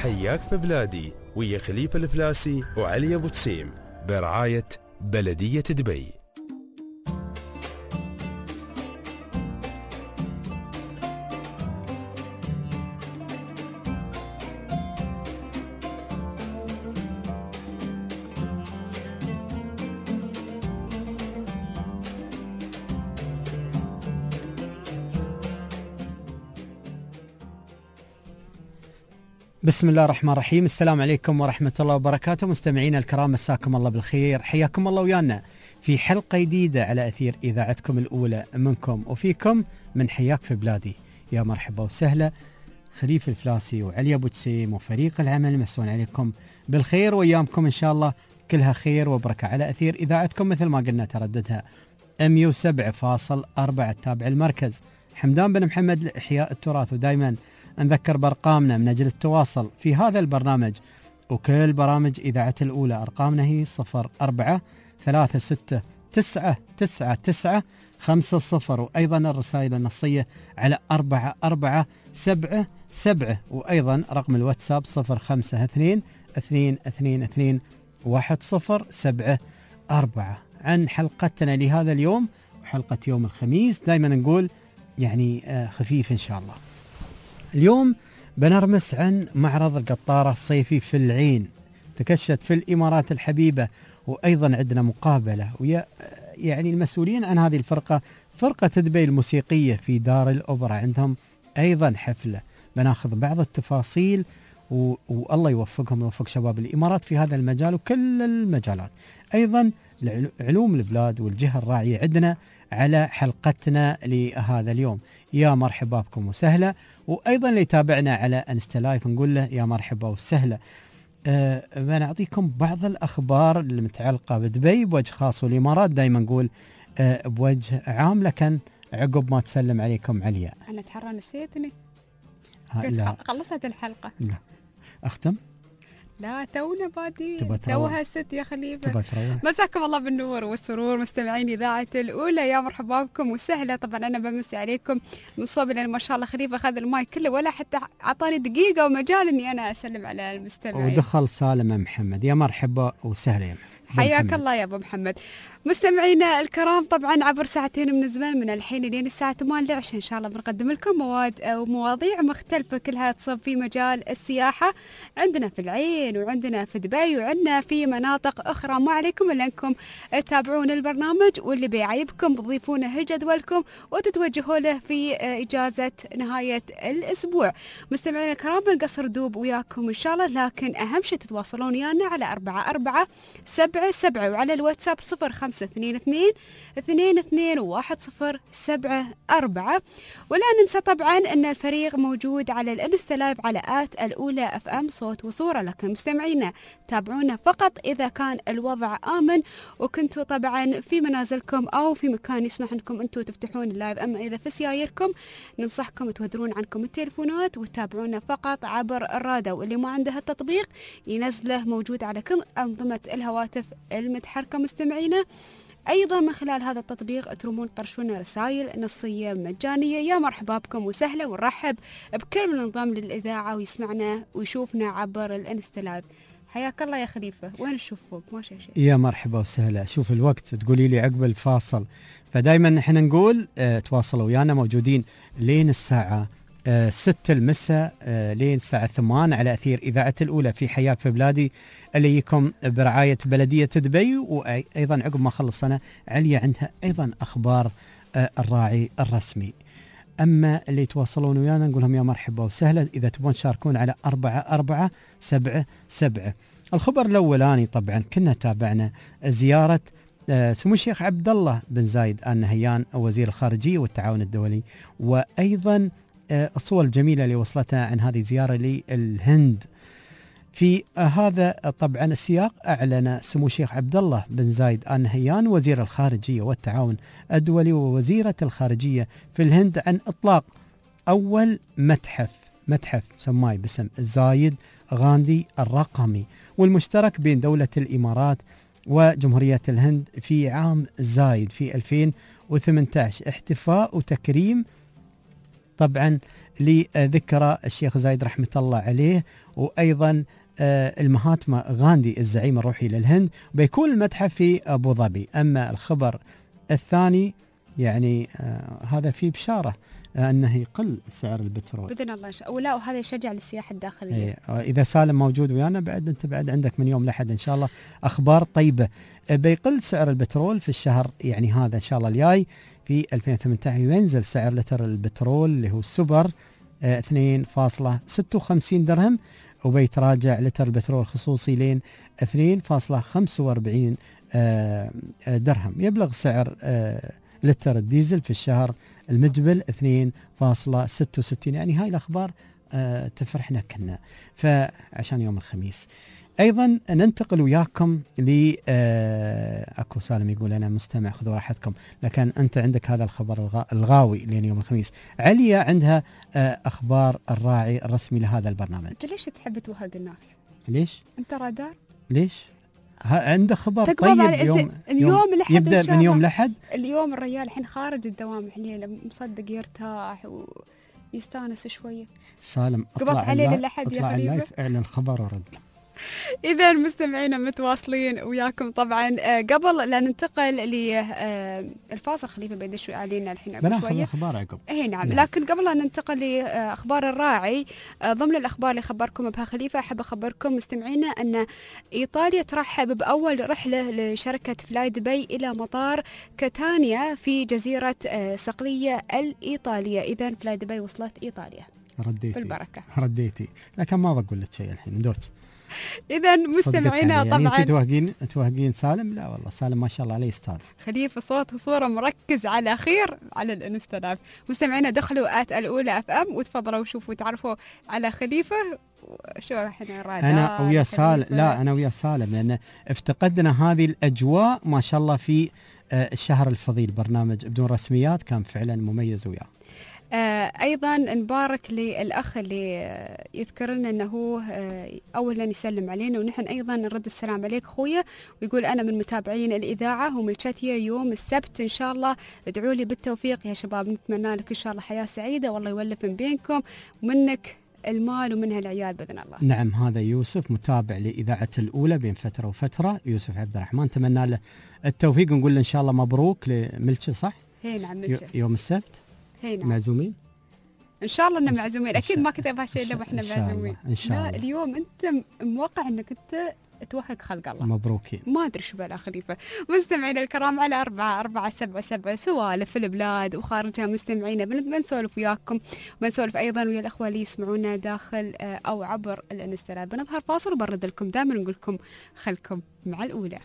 حياك في بلادي ويا خليفة الفلاسي وعلي أبو تسيم برعاية بلدية دبي. بسم الله الرحمن الرحيم. السلام عليكم ورحمة الله وبركاته. مستمعينا الكرام، مساكم الله بالخير، حياكم الله ويانا في حلقة جديدة على أثير إذاعتكم الأولى منكم وفيكم من حياك في بلادي. يا مرحبا وسهلا خليفة الفلاسي وعلي أبو تسيم وفريق العمل، مسون عليكم بالخير وأيامكم إن شاء الله كلها خير وبركة على أثير إذاعتكم. مثل ما قلنا ترددها 107.4 التابع المركز حمدان بن محمد لإحياء التراث. ودائما نذكر بأرقامنا من أجل التواصل في هذا البرنامج وكل برامج إذاعة الأولى. أرقامنا هي 0436999950، وأيضا الرسائل النصية على 4477، وأيضا رقم الواتساب 0522221074. عن حلقتنا لهذا اليوم وحلقة يوم الخميس دائما نقول يعني خفيف إن شاء الله. اليوم بنرمس عن معرض القطارة الصيفي في العين، تكشت في الإمارات الحبيبة، وأيضا عندنا مقابلة ويا يعني المسؤولين عن هذه الفرقة، فرقة دبي الموسيقية في دار الأوبرا، عندهم أيضا حفلة. بناخذ بعض التفاصيل والله يوفقهم ويوفق شباب الإمارات في هذا المجال وكل المجالات. أيضا علوم البلاد والجهة الراعية عندنا على حلقتنا لهذا اليوم. يا مرحبا بكم وسهلا. وأيضا اللي يتابعنا على انستا لايف نقول له يا مرحبا وسهلا. بنعطيكم بعض الأخبار المتعلقة بدبي بوجه خاص، والإمارات دائما نقول بوجه عام، لكن عقب ما تسلم عليكم عليا. أنا تحرى نسيتني. لا خلصت الحلقة. لا أختم. لا تونا بادي توها ست يا خليفة. مساكم الله بالنور والسرور مستمعين إذاعة الأولى، يا مرحبا بكم وسهلا. طبعا أنا بمسي عليكم من صوب، لأن ما شاء الله خليفة أخذ المايك كله ولا حتى أعطاني دقيقة ومجال إني أنا أسلم على المستمعين. ودخل سالم محمد. يا مرحبا وسهلا يا محمد. حياك الله يا أبو محمد. مستمعينا الكرام، طبعا عبر ساعتين من الزمان من الحين لين الساعة 8 العشاء إن شاء الله بنقدم لكم مواد أو مواضيع مختلفة كلها تصب في مجال السياحة، عندنا في العين وعندنا في دبي وعندنا في مناطق أخرى. ما عليكم إلا أنكم تتابعون البرنامج، واللي بيعيبكم تضيفونه لجدولكم وتتوجهوا له في إجازة نهاية الأسبوع. مستمعينا الكرام، بنقصر دوب وياكم إن شاء الله، لكن أهم شيء تتواصلون ويانا على 4477 وعلى الواتساب 0522221074. ولا ننسى طبعا أن الفريق موجود على الانستا لايف على الأولى اف ام صوت وصورة. لكن مستمعينا تابعونا فقط إذا كان الوضع آمن وكنتوا طبعا في منازلكم أو في مكان يسمح لكم أنتوا تفتحون اللايف. أما إذا في سيايركم ننصحكم تودرون عنكم التليفونات وتتابعونا فقط عبر الراديو. واللي ما عنده التطبيق ينزله، موجود على كل أنظمة الهواتف المتحركة. مستمعينا أيضا من خلال هذا التطبيق ترومون طرشونا رسائل نصية مجانية. يا مرحبا بكم وسهلا، ونرحب بكل من انضم للإذاعة ويسمعنا ويشوفنا عبر الانستا لايف. حياك الله يا خليفة. وين نشوف فوق؟ ما شيء. يا مرحبا وسهلا. شوف الوقت تقولي لي عقب الفاصل، فدايما نحن نقول تواصلوا ويانا، موجودين لين الساعة 6 المساء لين الساعة 8 على أثير إذاعة الأولى في حياك في بلادي، اللي يكم برعاية بلدية دبي. وأيضا عقب ما خلص أنا عليا عندها أيضا أخبار الراعي الرسمي. أما اللي يتواصلون ويانا نقول لهم يا مرحبا وسهلا إذا تبون تشاركون على 4477. الخبر الأولاني طبعا كنا تابعنا زيارة سمو الشيخ عبد الله بن زايد آل نهيان وزير الخارجية والتعاون الدولي، وأيضا الصور الجميلة اللي وصلتها عن هذه الزيارة للهند. في هذا طبعا السياق أعلن سمو الشيخ عبد الله بن زايد آل نهيان وزير الخارجية والتعاون الدولي ووزيرة الخارجية في الهند عن إطلاق أول متحف سماي باسم زايد غاندي الرقمي، والمشترك بين دولة الإمارات وجمهورية الهند في عام زايد في 2018، احتفاء وتكريم طبعا لذكرى الشيخ زايد رحمة الله عليه، وأيضا المهاتما غاندي الزعيم الروحي للهند، بيكون المتحف في أبو ظبي. أما الخبر الثاني يعني هذا فيه بشارة أنه يقل سعر البترول بإذن الله إن شاء الله، ولا وهذا يشجع للسياحة الداخلية. إذا سالم موجود ويانا بعد أنت بعد عندك من يوم لحد إن شاء الله أخبار طيبة. بيقل سعر البترول في الشهر يعني هذا إن شاء الله الجاي في 2018، ينزل سعر لتر البترول اللي هو السوبر 2.56 درهم، وبيتراجع لتر البترول الخصوصي لين 2.45 درهم. يبلغ سعر لتر الديزل في الشهر المقبل 2.66. يعني هاي الأخبار تفرحنا كنا فعشان يوم الخميس. أيضا ننتقل وياكم ل أكو سالم يقول أنا مستمع خذوا راحتكم، لكن أنت عندك هذا الخبر الغاوي لين يوم الخميس. عليا عندها أخبار الراعي الرسمي لهذا البرنامج. أنت ليش تحب توهق الناس؟ ليش؟ أنت رادار؟ ليش؟ عنده خبر طيب اليوم لحد يبدأ من يوم لحد. اليوم الرجال الحين خارج الدوام حاليا مصدق يرتاح ويستانس شوية. سالم قبض عليه للحد يا حبيبي، اعلن خبر ورد. إذا مستمعينا متواصلين وياكم طبعا. قبل لا ننتقل للفاصل خليفة بيدش علينا الحين قبل شوية أخبار عقب. نعم، لكن قبل لا ننتقل لأخبار الراعي، ضمن الأخبار اللي خبركم بها خليفة أحب أخبركم مستمعينا أن إيطاليا ترحب بأول رحلة لشركة فلاي دبي إلى مطار كاتانيا في جزيرة صقلية الإيطالية. إذا فلاي دبي وصلت إيطاليا. رديتي بالبركة. رديتي، لكن ما بقول لك شيء الحين دورت. إذا مستمعينا يعني طبعا توهقين سالم. لا والله سالم ما شاء الله عليه استاذ خليفة، صوت وصورة مركز على خير على الانستغرام. مستمعينا دخلوا الأولى FM وتفضلوا وشوفوا وتعرفوا على خليفة. شو احنا رادار انا ويا سالم. لا انا ويا سالم لان افتقدنا هذه الاجواء ما شاء الله في الشهر الفضيل. برنامج بدون رسميات كان فعلا مميز وياه. أيضا نبارك للأخ اللي يذكر لنا أنه أولا يسلم علينا، ونحن أيضا نرد السلام عليك خويا، ويقول أنا من متابعين الإذاعة وملشتية يوم السبت إن شاء الله. ادعوا لي بالتوفيق يا شباب، نتمنى لك إن شاء الله حياة سعيدة والله يولف من بينكم ومنك المال ومنها العيال بإذن الله. نعم هذا يوسف متابع لإذاعة الأولى بين فترة وفترة. يوسف عبد الرحمن نتمنى له التوفيق ونقول له إن شاء الله مبروك لملشة. صح؟ نعم ملشة يوم السبت. نعم. معزومين ان شاء الله اننا معزومين. اكيد ما كتب هالشيء الا واحنا معزومين ان شاء الله. لا اليوم انت موقع انك انت توهق خلق الله. مبروكين. ما ادري شو بلا خليفه. مستمعينا الكرام على 477 سوالف في البلاد وخارجها. مستمعينا بنسولف وياكم، بنسولف ايضا ويا الاخوه اللي يسمعونا داخل او عبر الانستغرام. بنظهر فاصل وبرد لكم دائما نقول لكم خلكم مع الاولى.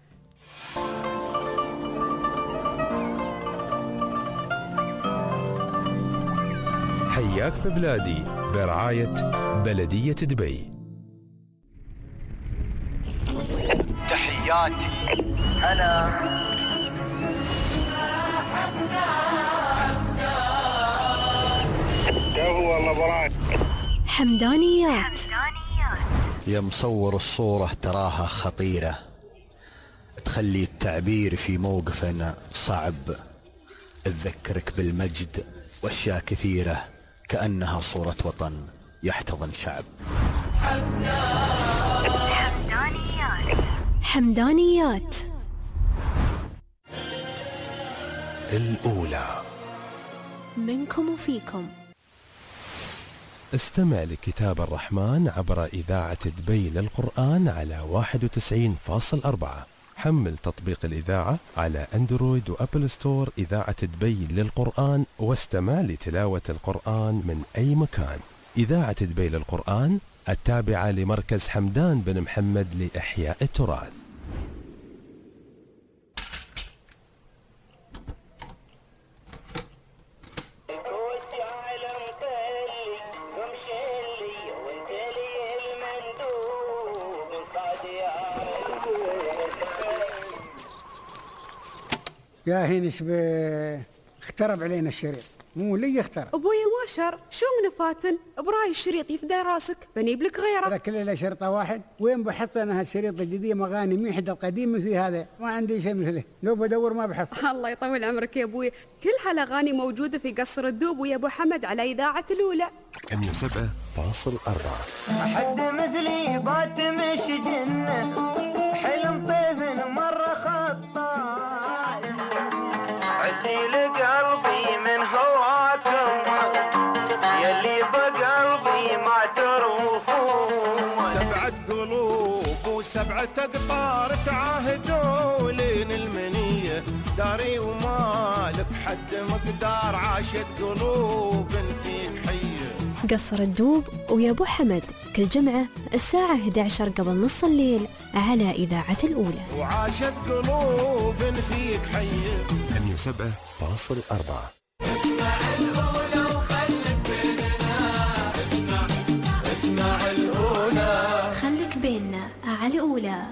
حياك في بلادي برعاية بلدية دبي. تحياتي هلا هو الله حمدانيات. يا مصور الصورة تراها خطيرة، تخلي التعبير في موقفنا صعب، تذكرك بالمجد واشياء كثيرة كأنها صورة وطن يحتضن شعب. حمدانيات الأولى منكم وفيكم. استمع لكتاب الرحمن عبر إذاعة دبي للقرآن على 91.4. حمل تطبيق الإذاعة على أندرويد وأبل ستور. إذاعة دبي للقرآن واستمع لتلاوة القرآن من أي مكان. إذاعة دبي للقرآن التابعة لمركز حمدان بن محمد لإحياء التراث. يا هينش اخترب علينا الشريط. مو لي يختار. ابوي ما شر، شو من فاتن؟ براي الشريط يفدى راسك، بنيب لك غيره. ترى كل له شرطه واحد، وين بحط انا هالشريط الجديد مغاني من حد القديم في هذا، ما عندي شيء مثله، لو بدور ما بحص. الله يطول عمرك يا ابوي، كل هالاغاني موجوده في قصر الدوب ويا ابو حمد على اذاعه الاولى 107.4. حد مثلي بات مش جنة، حلم طيف مرة خطاي، عسيل قلبي من هواكم يلي بقلبي ما تروفون. 7 قلوب و7 أقطار تعاهدوا لين المنية، داري ومالك حد مقدار، عاشت قلوب فيك حية. قصر الدوب ويا أبو حمد كل جمعة الساعة 11 قبل نص الليل على إذاعة الأولى. وعاشت قلوب فيك حية. 107.4. اسمع الأولى وخليك بيننا، اسمع الأولى، خليك بيننا على الأولى.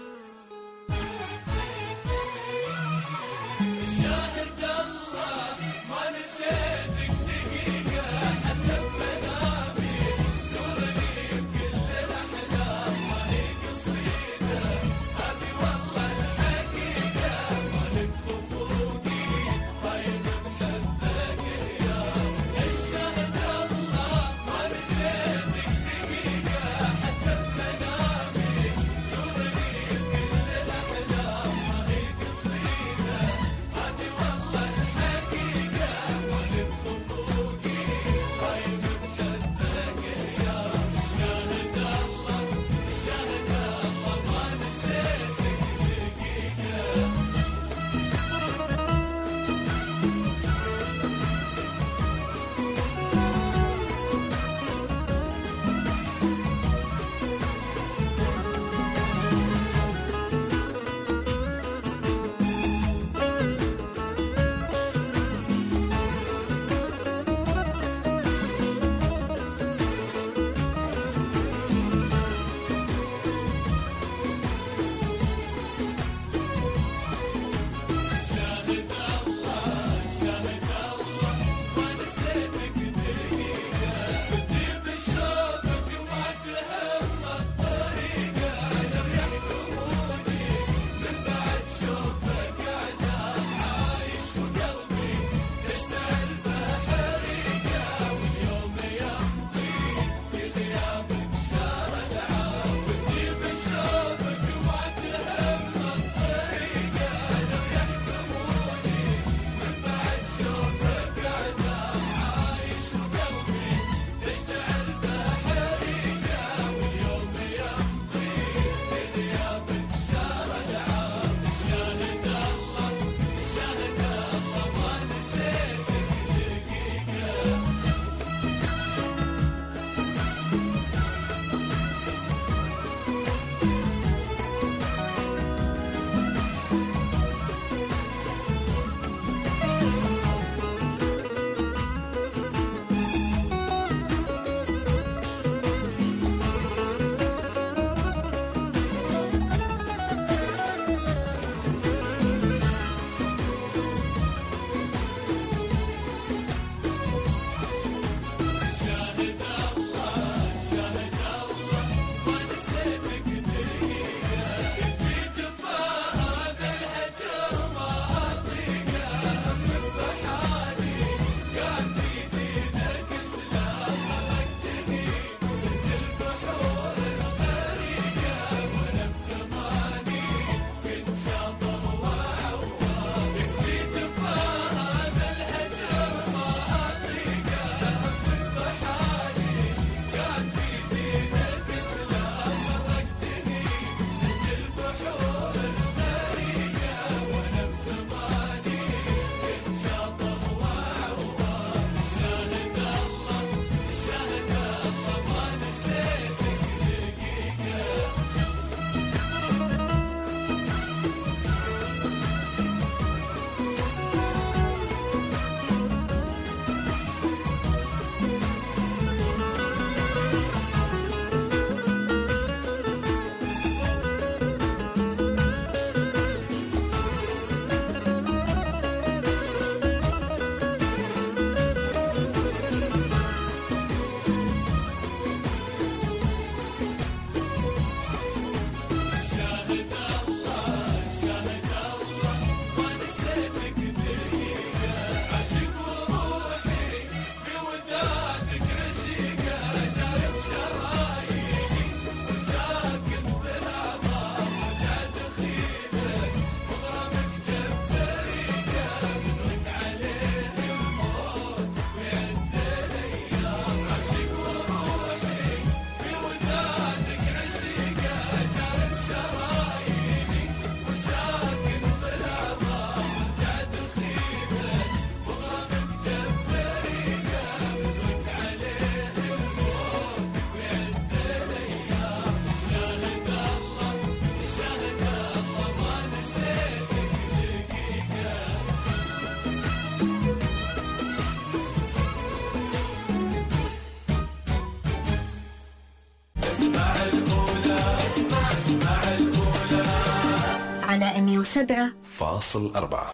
شاهد الله 107.4.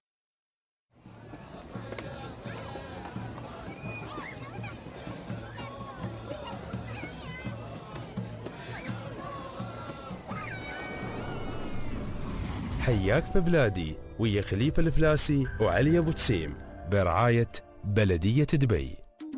حياك في بلادي ويا خليفة الفلاسي وعلي أبو تسيم برعاية بلدية دبي.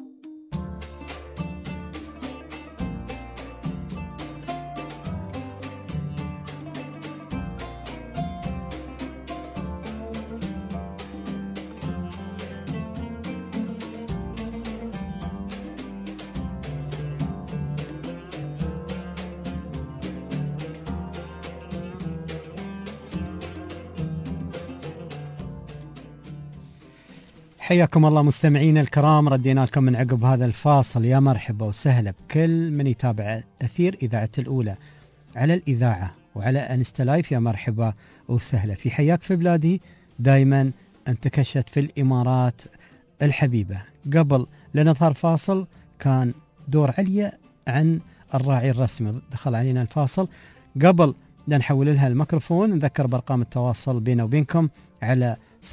حياكم الله مستمعينا الكرام، ردينا لكم من عقب هذا الفاصل. يا مرحبا وسهلا بكل من يتابع أثير إذاعة الأولى على الإذاعة وعلى أنستا لايف. يا مرحبا وسهلا في حياك في بلادي. دائما انتكشت في الإمارات الحبيبة. قبل لا نظهر فاصل كان دور عليا عن الراعي الرسمي، دخل علينا الفاصل. قبل لا نحول لها الميكروفون نذكر بأرقام التواصل بيننا وبينكم على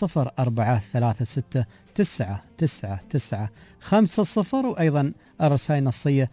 0436999950 وأيضا الرسائل النصية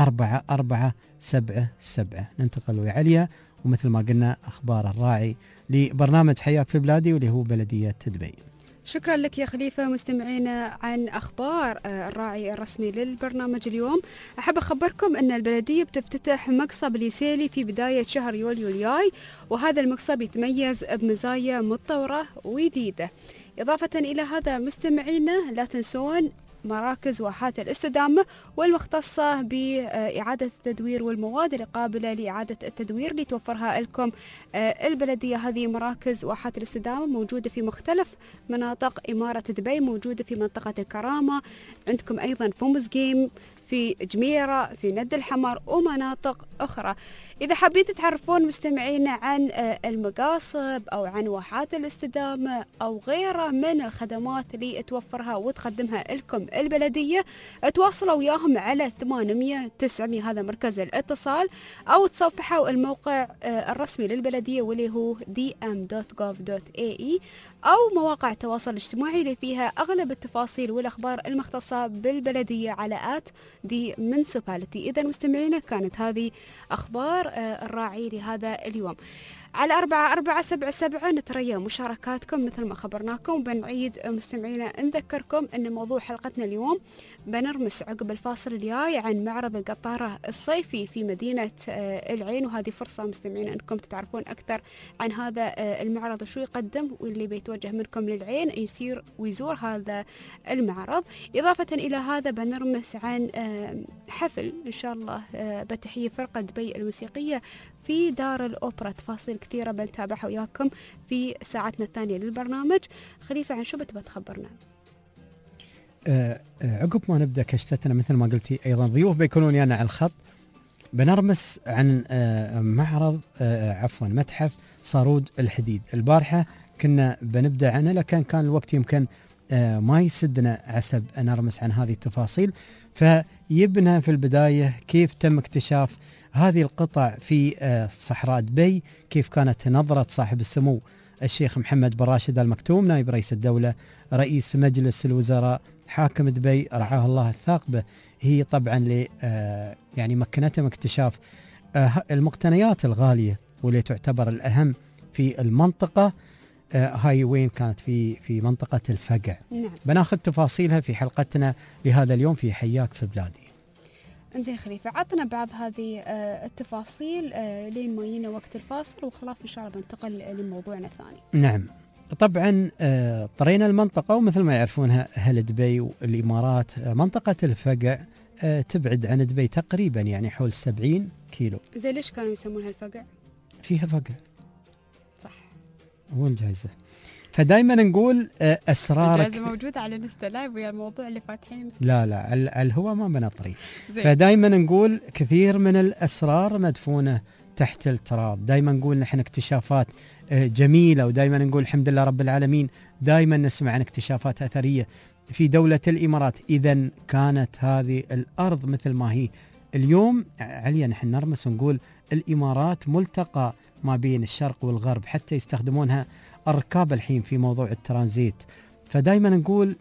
4477. ننتقل ويا عليا ومثل ما قلنا أخبار الراعي لبرنامج حياك في بلادي واللي هو بلدية دبي. شكرا لك يا خليفة. مستمعينا عن أخبار الراعي الرسمي للبرنامج اليوم، أحب أخبركم أن البلدية بتفتتح مقصب ليسيلي في بداية شهر يوليو الجاي، وهذا المقصب يتميز بمزايا متطورة وجديدة. إضافة إلى هذا مستمعينا لا تنسون مراكز واحات الاستدامة والمختصة بإعادة التدوير والمواد القابلة لإعادة التدوير اللي توفرها لكم البلدية. هذه مراكز واحات الاستدامة موجودة في مختلف مناطق إمارة دبي، موجودة في منطقة الكرامة، عندكم أيضا في مزقيم، في جميرة، في ند الحمر ومناطق أخرى. إذا حابين تتعرفون مستمعينا عن المقاصب أو عن واحات الاستدامة أو غيرها من الخدمات اللي توفرها وتقدمها لكم البلدية، تواصلوا وياهم على 800-900 هذا مركز الاتصال، أو تصفحوا الموقع الرسمي للبلدية واللي هو dm.gov.ae، أو مواقع التواصل الاجتماعي اللي فيها أغلب التفاصيل والأخبار المختصة بالبلدية على @the_municipality. إذا مستمعينا كانت هذه أخبار الراعي لهذا اليوم. على 4477 نتريا مشاركاتكم مثل ما خبرناكم. بنعيد مستمعينا نذكركم أن موضوع حلقتنا اليوم بنرمس عقب الفاصل الجاي عن معرض القطارة الصيفي في مدينة العين، وهذه فرصة مستمعينا أنكم تتعرفون أكثر عن هذا المعرض وشو يقدم، واللي بيتوجه منكم للعين يصير ويزور هذا المعرض. إضافة إلى هذا بنرمس عن حفل إن شاء الله بتحية فرقة دبي الموسيقية في دار الأوبرا. تفاصيل كثيرة بنتابعها وياكم في ساعتنا الثانية للبرنامج. خليفة عن شو بتبى تخبرنا؟ عقب ما نبدأ كشتتنا مثل ما قلتي أيضا ضيوف بيكونون يانا على الخط. بنرمس عن معرض متحف صارود الحديد. البارحة كنا بنبدأ عنه لكن كان الوقت يمكن ما يسدنا عسب نرمس عن هذه التفاصيل. فيبنى في البداية كيف تم اكتشاف هذه القطع في صحراء دبي، كيف كانت نظرة صاحب السمو الشيخ محمد بن راشد المكتوم نائب رئيس الدولة رئيس مجلس الوزراء حاكم دبي رعاه الله الثاقبة. هي طبعا يعني مكنته من اكتشاف المقتنيات الغالية واللي تعتبر الأهم في المنطقة. هاي وين كانت؟ في منطقة الفقع. نعم. بناخذ تفاصيلها في حلقتنا لهذا اليوم في حياك في بلادي. انزين خليفة، عطنا بعض هذه التفاصيل لين ما يجينا وقت الفاصل، وخلاص ان شاء الله بنتقل لموضوعنا الثاني. نعم طبعا طرينا المنطقة ومثل ما يعرفونها أهل دبي والإمارات، منطقة الفقع تبعد عن دبي تقريبا يعني حول 70 كيلو. زي ليش كانوا يسمونها الفقع؟ فيها فقع صح، هو الجائزة. فدائما نقول أسرارك الجائزة موجودة على انستا لايف ويا الموضوع اللي فاتحين. لا على الهواء ما بنطري. فدائما نقول كثير من الأسرار مدفونة تحت التراب. دائما نقول نحن اكتشافات جميلة، ودائما نقول الحمد لله رب العالمين. دائما نسمع عن اكتشافات أثرية في دولة الإمارات. إذا كانت هذه الأرض مثل ما هي اليوم عليا نحن نرمس ونقول الإمارات ملتقى ما بين الشرق والغرب، حتى يستخدمونها الركاب الحين في موضوع الترانزيت. فدائما نقول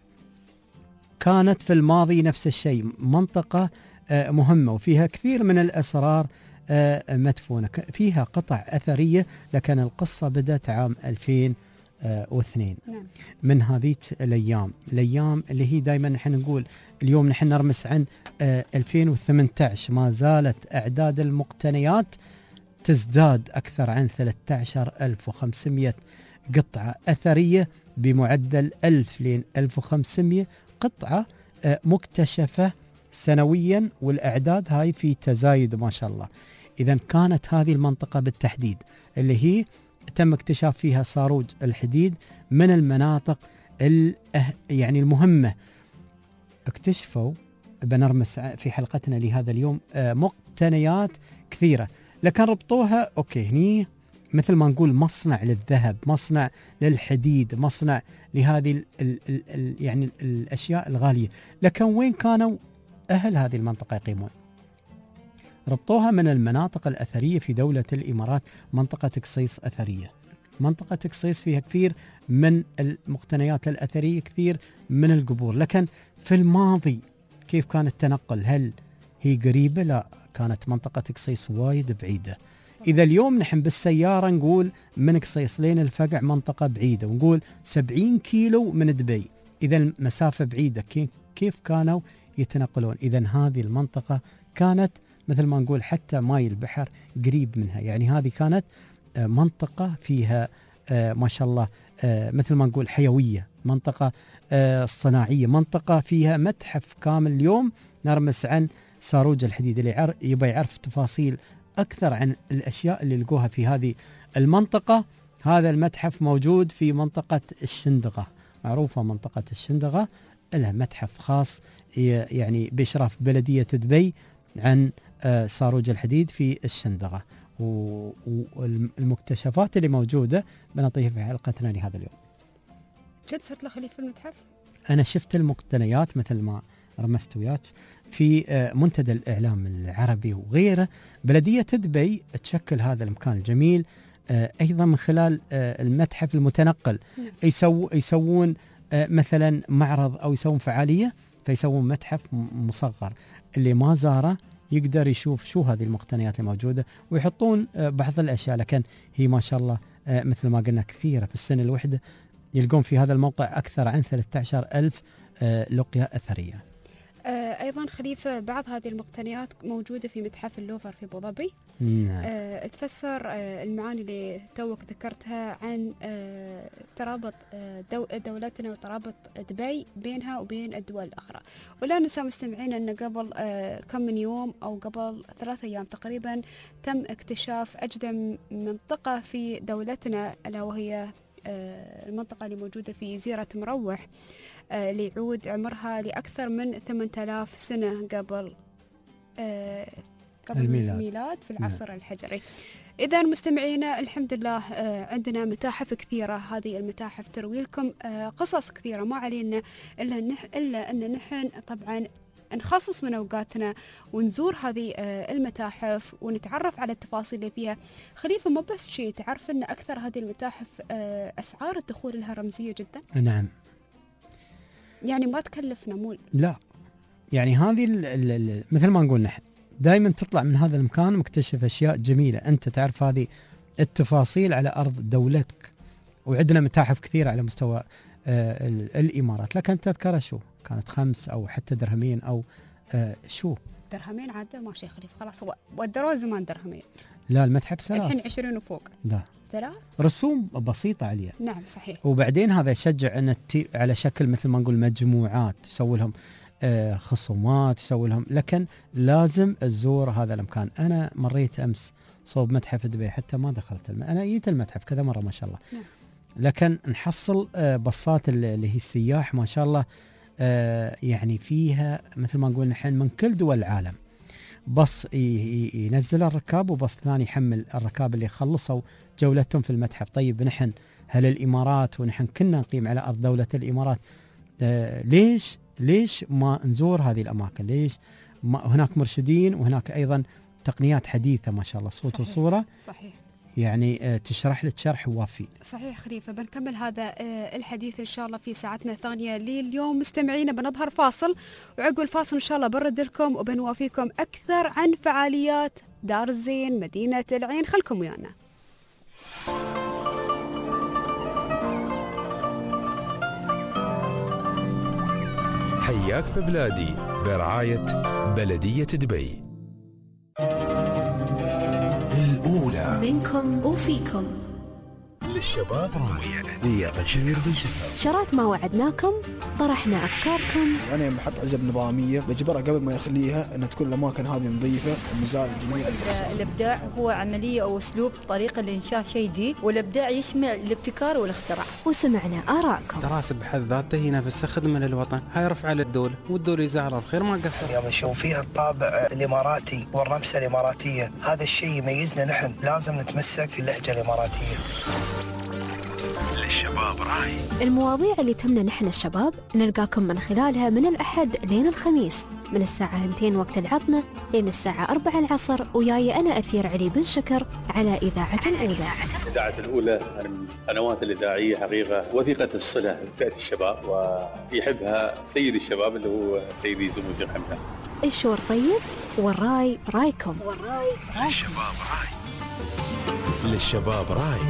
كانت في الماضي نفس الشيء، منطقة مهمة وفيها كثير من الأسرار مدفونة، فيها قطع أثرية. لكن القصة بدأت عام 2002 من هذه الأيام اللي هي دائما نحن نقول اليوم نحن نرمس عن 2018 ما زالت أعداد المقتنيات تزداد أكثر عن 13,500 قطعة أثرية بمعدل 1000 لين 1500 قطعة مكتشفة سنويا، والأعداد هاي في تزايد ما شاء الله. إذا كانت هذه المنطقة بالتحديد اللي هي تم اكتشاف فيها صاروج الحديد من المناطق يعني المهمة. اكتشفوا بنرمس في حلقتنا لهذا اليوم مقتنيات كثيرة، لكن ربطوها اوكي هني مثل ما نقول مصنع للذهب، مصنع للحديد، مصنع لهذه يعني الاشياء الغالية. لكن وين كانوا اهل هذه المنطقة يقيمون؟ ربطوها من المناطق الأثرية في دولة الإمارات، منطقة قصيص أثرية. منطقة قصيص فيها كثير من المقتنيات الأثرية، كثير من القبور. لكن في الماضي كيف كان التنقل؟ هل هي قريبة؟ لا، كانت منطقة قصيص وايد بعيدة. إذا اليوم نحن بالسيارة نقول من قصيص لين الفقع منطقة بعيدة، ونقول 70 كيلو من دبي، إذا المسافة بعيدة، كيف كانوا يتنقلون؟ إذا هذه المنطقة كانت مثل ما نقول حتى ماي البحر قريب منها. يعني هذه كانت منطقة فيها ما شاء الله مثل ما نقول حيوية، منطقة صناعية، منطقة فيها متحف كامل. اليوم نرمس عن صاروج الحديد. اللي يبغى يعرف تفاصيل أكثر عن الأشياء اللي لقوها في هذه المنطقة، هذا المتحف موجود في منطقة الشندقة، معروفة منطقة الشندقة، لها متحف خاص يعني بإشراف بلدية دبي عن صاروج الحديد في الشندقة. والمكتشفات اللي موجودة بنعطيها في حلقتنا لهذا اليوم. جد صرت له خليفة المتحف؟ أنا شفت المقتنيات مثل ما رمست وياك في منتدى الإعلام العربي وغيره. بلدية دبي تشكل هذا المكان الجميل أيضا من خلال المتحف المتنقل. يسوون مثلا معرض أو يسوون فعالية، فيسوون متحف مصغر، اللي ما زاره يقدر يشوف شو هذه المقتنيات الموجودة، ويحطون بعض الأشياء. لكن هي ما شاء الله مثل ما قلنا كثيرة. في السنة الواحدة يلقون في هذا الموقع أكثر عن 13,000 لقية أثرية. أيضا خليفة بعض هذه المقتنيات موجودة في متحف اللوفر في أبو ظبي. تفسر المعاني اللي توك ذكرتها عن ترابط دولتنا وترابط دبي بينها وبين الدول الأخرى. ولا ننسى مستمعين أن قبل كم من يوم أو قبل 3 أيام تقريبا تم اكتشاف أجدم منطقة في دولتنا، ألا وهي المنطقة اللي موجودة في جزيرة مروح، اللي يعود عمرها لأكثر من 8000 سنة قبل الميلاد في العصر الحجري. إذا مستمعينا الحمد لله عندنا متاحف كثيرة. هذه المتاحف تروي لكم قصص كثيرة، ما علينا إلا أن نحن طبعا نخصص من أوقاتنا ونزور هذه المتاحف ونتعرف على التفاصيل اللي فيها. خليفة مو بس شيء، تعرف أن أكثر هذه المتاحف أسعار الدخول لها رمزية جدا. نعم، يعني ما تكلفنا مول. لا، يعني هذه مثل ما نقول نحن دائما تطلع من هذا المكان مكتشف أشياء جميلة. أنت تعرف هذه التفاصيل على أرض دولتك. وعندنا متاحف كثيرة على مستوى الإمارات، لكن تذكر شو كانت 5 أو حتى درهمين أو شو درهمين عادة ما شيء خليف، خلاص هو ودروه زمان درهمين. لا، المتحف 3 الحين 20 وفوق. لا 3 رسوم بسيطة عليها. نعم صحيح. وبعدين هذا يشجع أن على شكل مثل ما نقول مجموعات، يسوي لهم خصومات، يسوي لهم. لكن لازم تزور هذا المكان. أنا مريت أمس صوب متحف دبي، حتى ما دخلت أنا جيت المتحف كذا مرة ما شاء الله. نعم. لكن نحصل بصات اللي هي السياح ما شاء الله، يعني فيها مثل ما نقول نحن من كل دول العالم. بص ينزل الركاب، وبص ثاني يحمل الركاب اللي خلصوا جولتهم في المتحف. طيب نحن هل الإمارات ونحن كنا نقيم على أرض دولة الإمارات، ليش ما نزور هذه الأماكن؟ ليش هناك مرشدين وهناك أيضا تقنيات حديثة ما شاء الله، صوت صحيح. وصورة. صحيح. يعني تشرح لك شرح وافي. صحيح خليفة. بنكمل هذا الحديث إن شاء الله في ساعتنا الثانية لليوم. مستمعينا بنظهر فاصل، وعقب الفاصل إن شاء الله برد لكم وبنوافيكم أكثر عن فعاليات دار الزين مدينة العين. خلكم ويانا. حياك في بلادي برعاية بلدية دبي. الأولى منكم وفيكم. للشباب راية ويا غدير بن شفا. شرات ما وعدناكم، طرحنا أفكاركم. أنا بحط عزب نظامية بجبرها قبل ما يخليها أن تكون الأماكن هذه نظيفة ومزال جميع الإبداع هو عملية أو أسلوب طريقة لإنشاء شيء جديد، والإبداع يشمل الابتكار والاختراع. وسمعنا آراءكم. دراسة بحد ذاته هي نفسها خدمة للوطن، هاي رفع للدولة، والدولة يزعل الخير ما قصر. اليوم نشوف فيها الطابع الإماراتي والرمسة الإماراتية، هذا الشيء يميزنا نحن، لازم نتمسك في اللهجة الإماراتية. للشباب راي. المواضيع اللي تهمنا نحن الشباب نلقاكم من خلالها من الأحد لين الخميس من الساعة 2 وقت العطنة لين الساعة 4 العصر، وياي أنا أثير علي بن شكر على إذاعة الأولى. إذاعة الأولى من القنوات الإذاعية حقيقة وثيقة الصلة بفئة الشباب، ويحبها سيد الشباب اللي هو سيدي سمو الشيخ حمدان. الشور طيب والراي رايكم. للشباب راي. للشباب راي.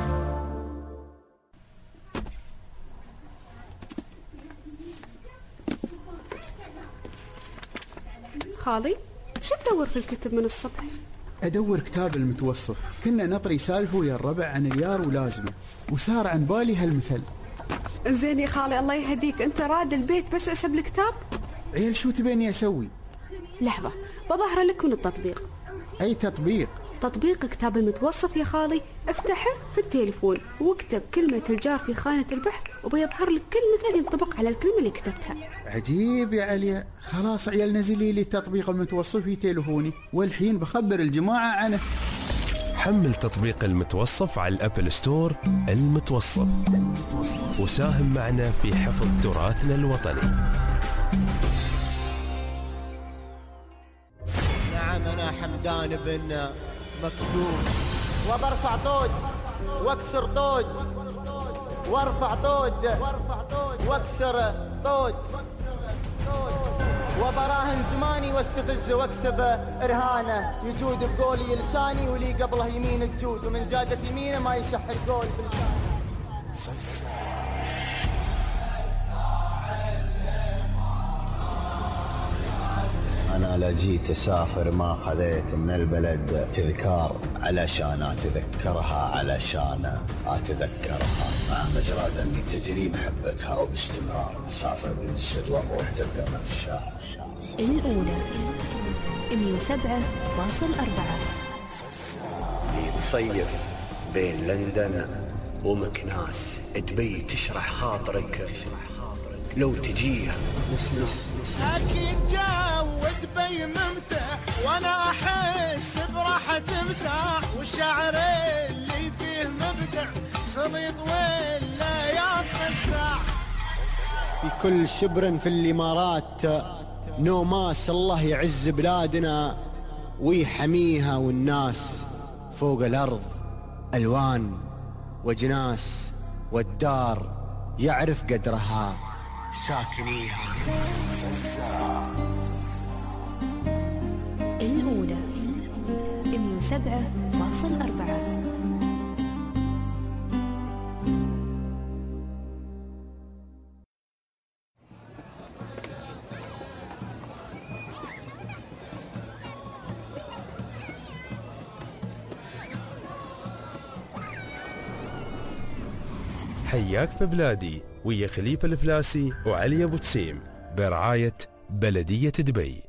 خالي شو تدور في الكتب من الصبح؟ أدور كتاب المتوصف. كنا نطري سالفه ويا الربع عن اليار ولازمه، وصار عن بالي هالمثل. زين يا خالي الله يهديك، أنت راد البيت بس أسب الكتاب؟ عيال شو تبيني أسوي؟ لحظة بظهر لك من التطبيق. أي تطبيق؟ تطبيق كتاب المتوصف يا خالي. افتحه في التليفون واكتب كلمة الجار في خانة البحث وبيظهر لك كل مثل ينطبق على الكلمة اللي كتبتها. عجيب يا عليا. خلاص عيال نزلي لي تطبيق المتوصف في تليفوني، والحين بخبر الجماعة عنه. حمل تطبيق المتوصف على الأبل ستور. المتوصف، وساهم معنا في حفظ تراثنا الوطني. نعم أنا حمدان بن مكتوب، وبرفع طود واكسر طود، وارفع طود واكسر طود، وبراهن زماني واستفز واكسب رهانه، يجود بقولي لساني ولي قبله يمين الجود، ومن جادة يمينه ما يشح القول بلسانه. أنا لا جيت أسافر ما خذيت من البلد تذكار، علشان أتذكرها علشان أتذكرها، مع مجرى دمي تجري محبتها وباستمرار أسافر بالجسد والروح تبقى مفشاها. الأولى 107.4. تصيف بين لندن ومكناس، دبي تشرح خاطرك لو تجيها. أكيد جو دبي ممتع، وأنا أحس براحة مرتاح، والشعر اللي فيه مبدع، صليط ولا يتفزع. في كل شبر في الإمارات نوماس، الله يعز بلادنا ويحميها، والناس فوق الأرض ألوان وجناس، والدار يعرف قدرها ساكنيها. الأولى 107.4. حياك في بلادي ويا خليفة الفلاسي وعلي أبو تسيم برعاية بلدية دبي.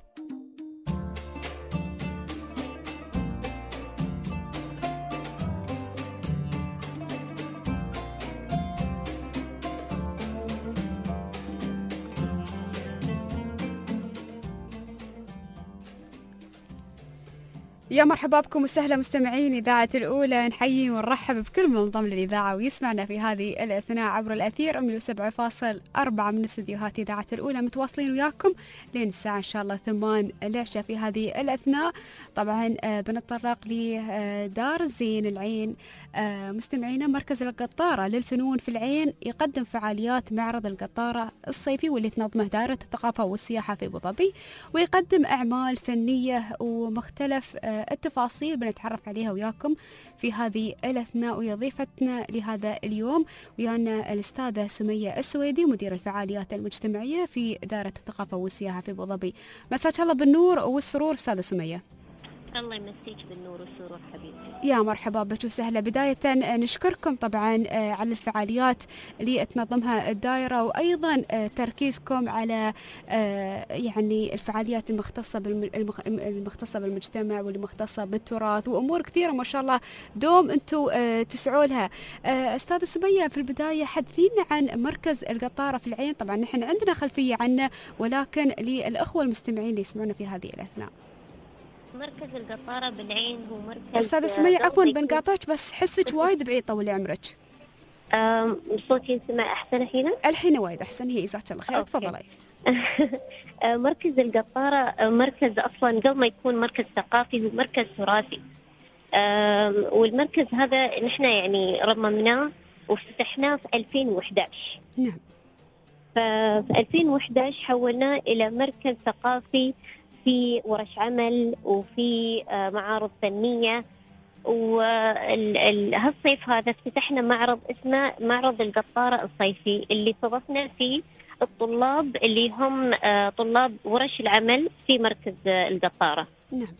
يا مرحبا بكم وسهلا مستمعين إذاعة الأولى، نحيي ونرحب بكل من انضم للإذاعة ويسمعنا في هذه الأثناء عبر الأثير 107.4 من استديوهات إذاعة الأولى، متواصلين وياكم لين الساعة إن شاء الله 8 العشاء. في هذه الأثناء طبعا بنتطرق لدار الزين العين. مستمعينا، مركز القطارة للفنون في العين يقدم فعاليات معرض القطارة الصيفي واللي تنظمه دائرة الثقافة والسياحة في أبو ظبي، ويقدم أعمال فنية ومختلف التفاصيل بنتعرف عليها وياكم في هذه الأثناء. ويا ضيفتنا لهذا اليوم ويانا الأستاذة سمية السويدي، مدير الفعاليات المجتمعية في دائرة الثقافة والسياحة في أبو ظبي. مساك الله بالنور والسرور أستاذة سمية. الله يمسيك بالنور والسرور حبيبتي. يا مرحبا بك وسهلا. بداية نشكركم طبعا على الفعاليات اللي تنظمها الدائرة، وأيضا تركيزكم على يعني الفعاليات المختصة بالمجتمع واللي مختصة بالتراث وأمور كثيرة ما شاء الله دوم أنتم تسعوا لها. أستاذة سمية، في البداية حدثينا عن مركز القطارة في العين. طبعا نحن عندنا خلفية عنه، ولكن للأخوة المستمعين اللي يسمعونا في هذه الأثناء. مركز القطارة بالعين هو مركز أستاذة سمية عفوا بنقاطعك، بس حسك وايد بعيد، طولي عمرك. صوتي يسمع أحسن هنا؟ الحين وايد أحسن. هي جزاك الله خير، تفضلي. مركز القطارة مركز أصلا قبل ما يكون مركز ثقافي هو مركز تراثي. والمركز هذا نحن يعني رممناه وافتتحناه في 2011. نعم. ففي 2011 حولناه إلى مركز ثقافي في ورش عمل وفي معارض فنية. وهالصيف هذا افتتحنا معرض اسمه معرض القطارة الصيفي، اللي استضفنا فيه الطلاب اللي هم طلاب ورش العمل في مركز القطارة. نعم.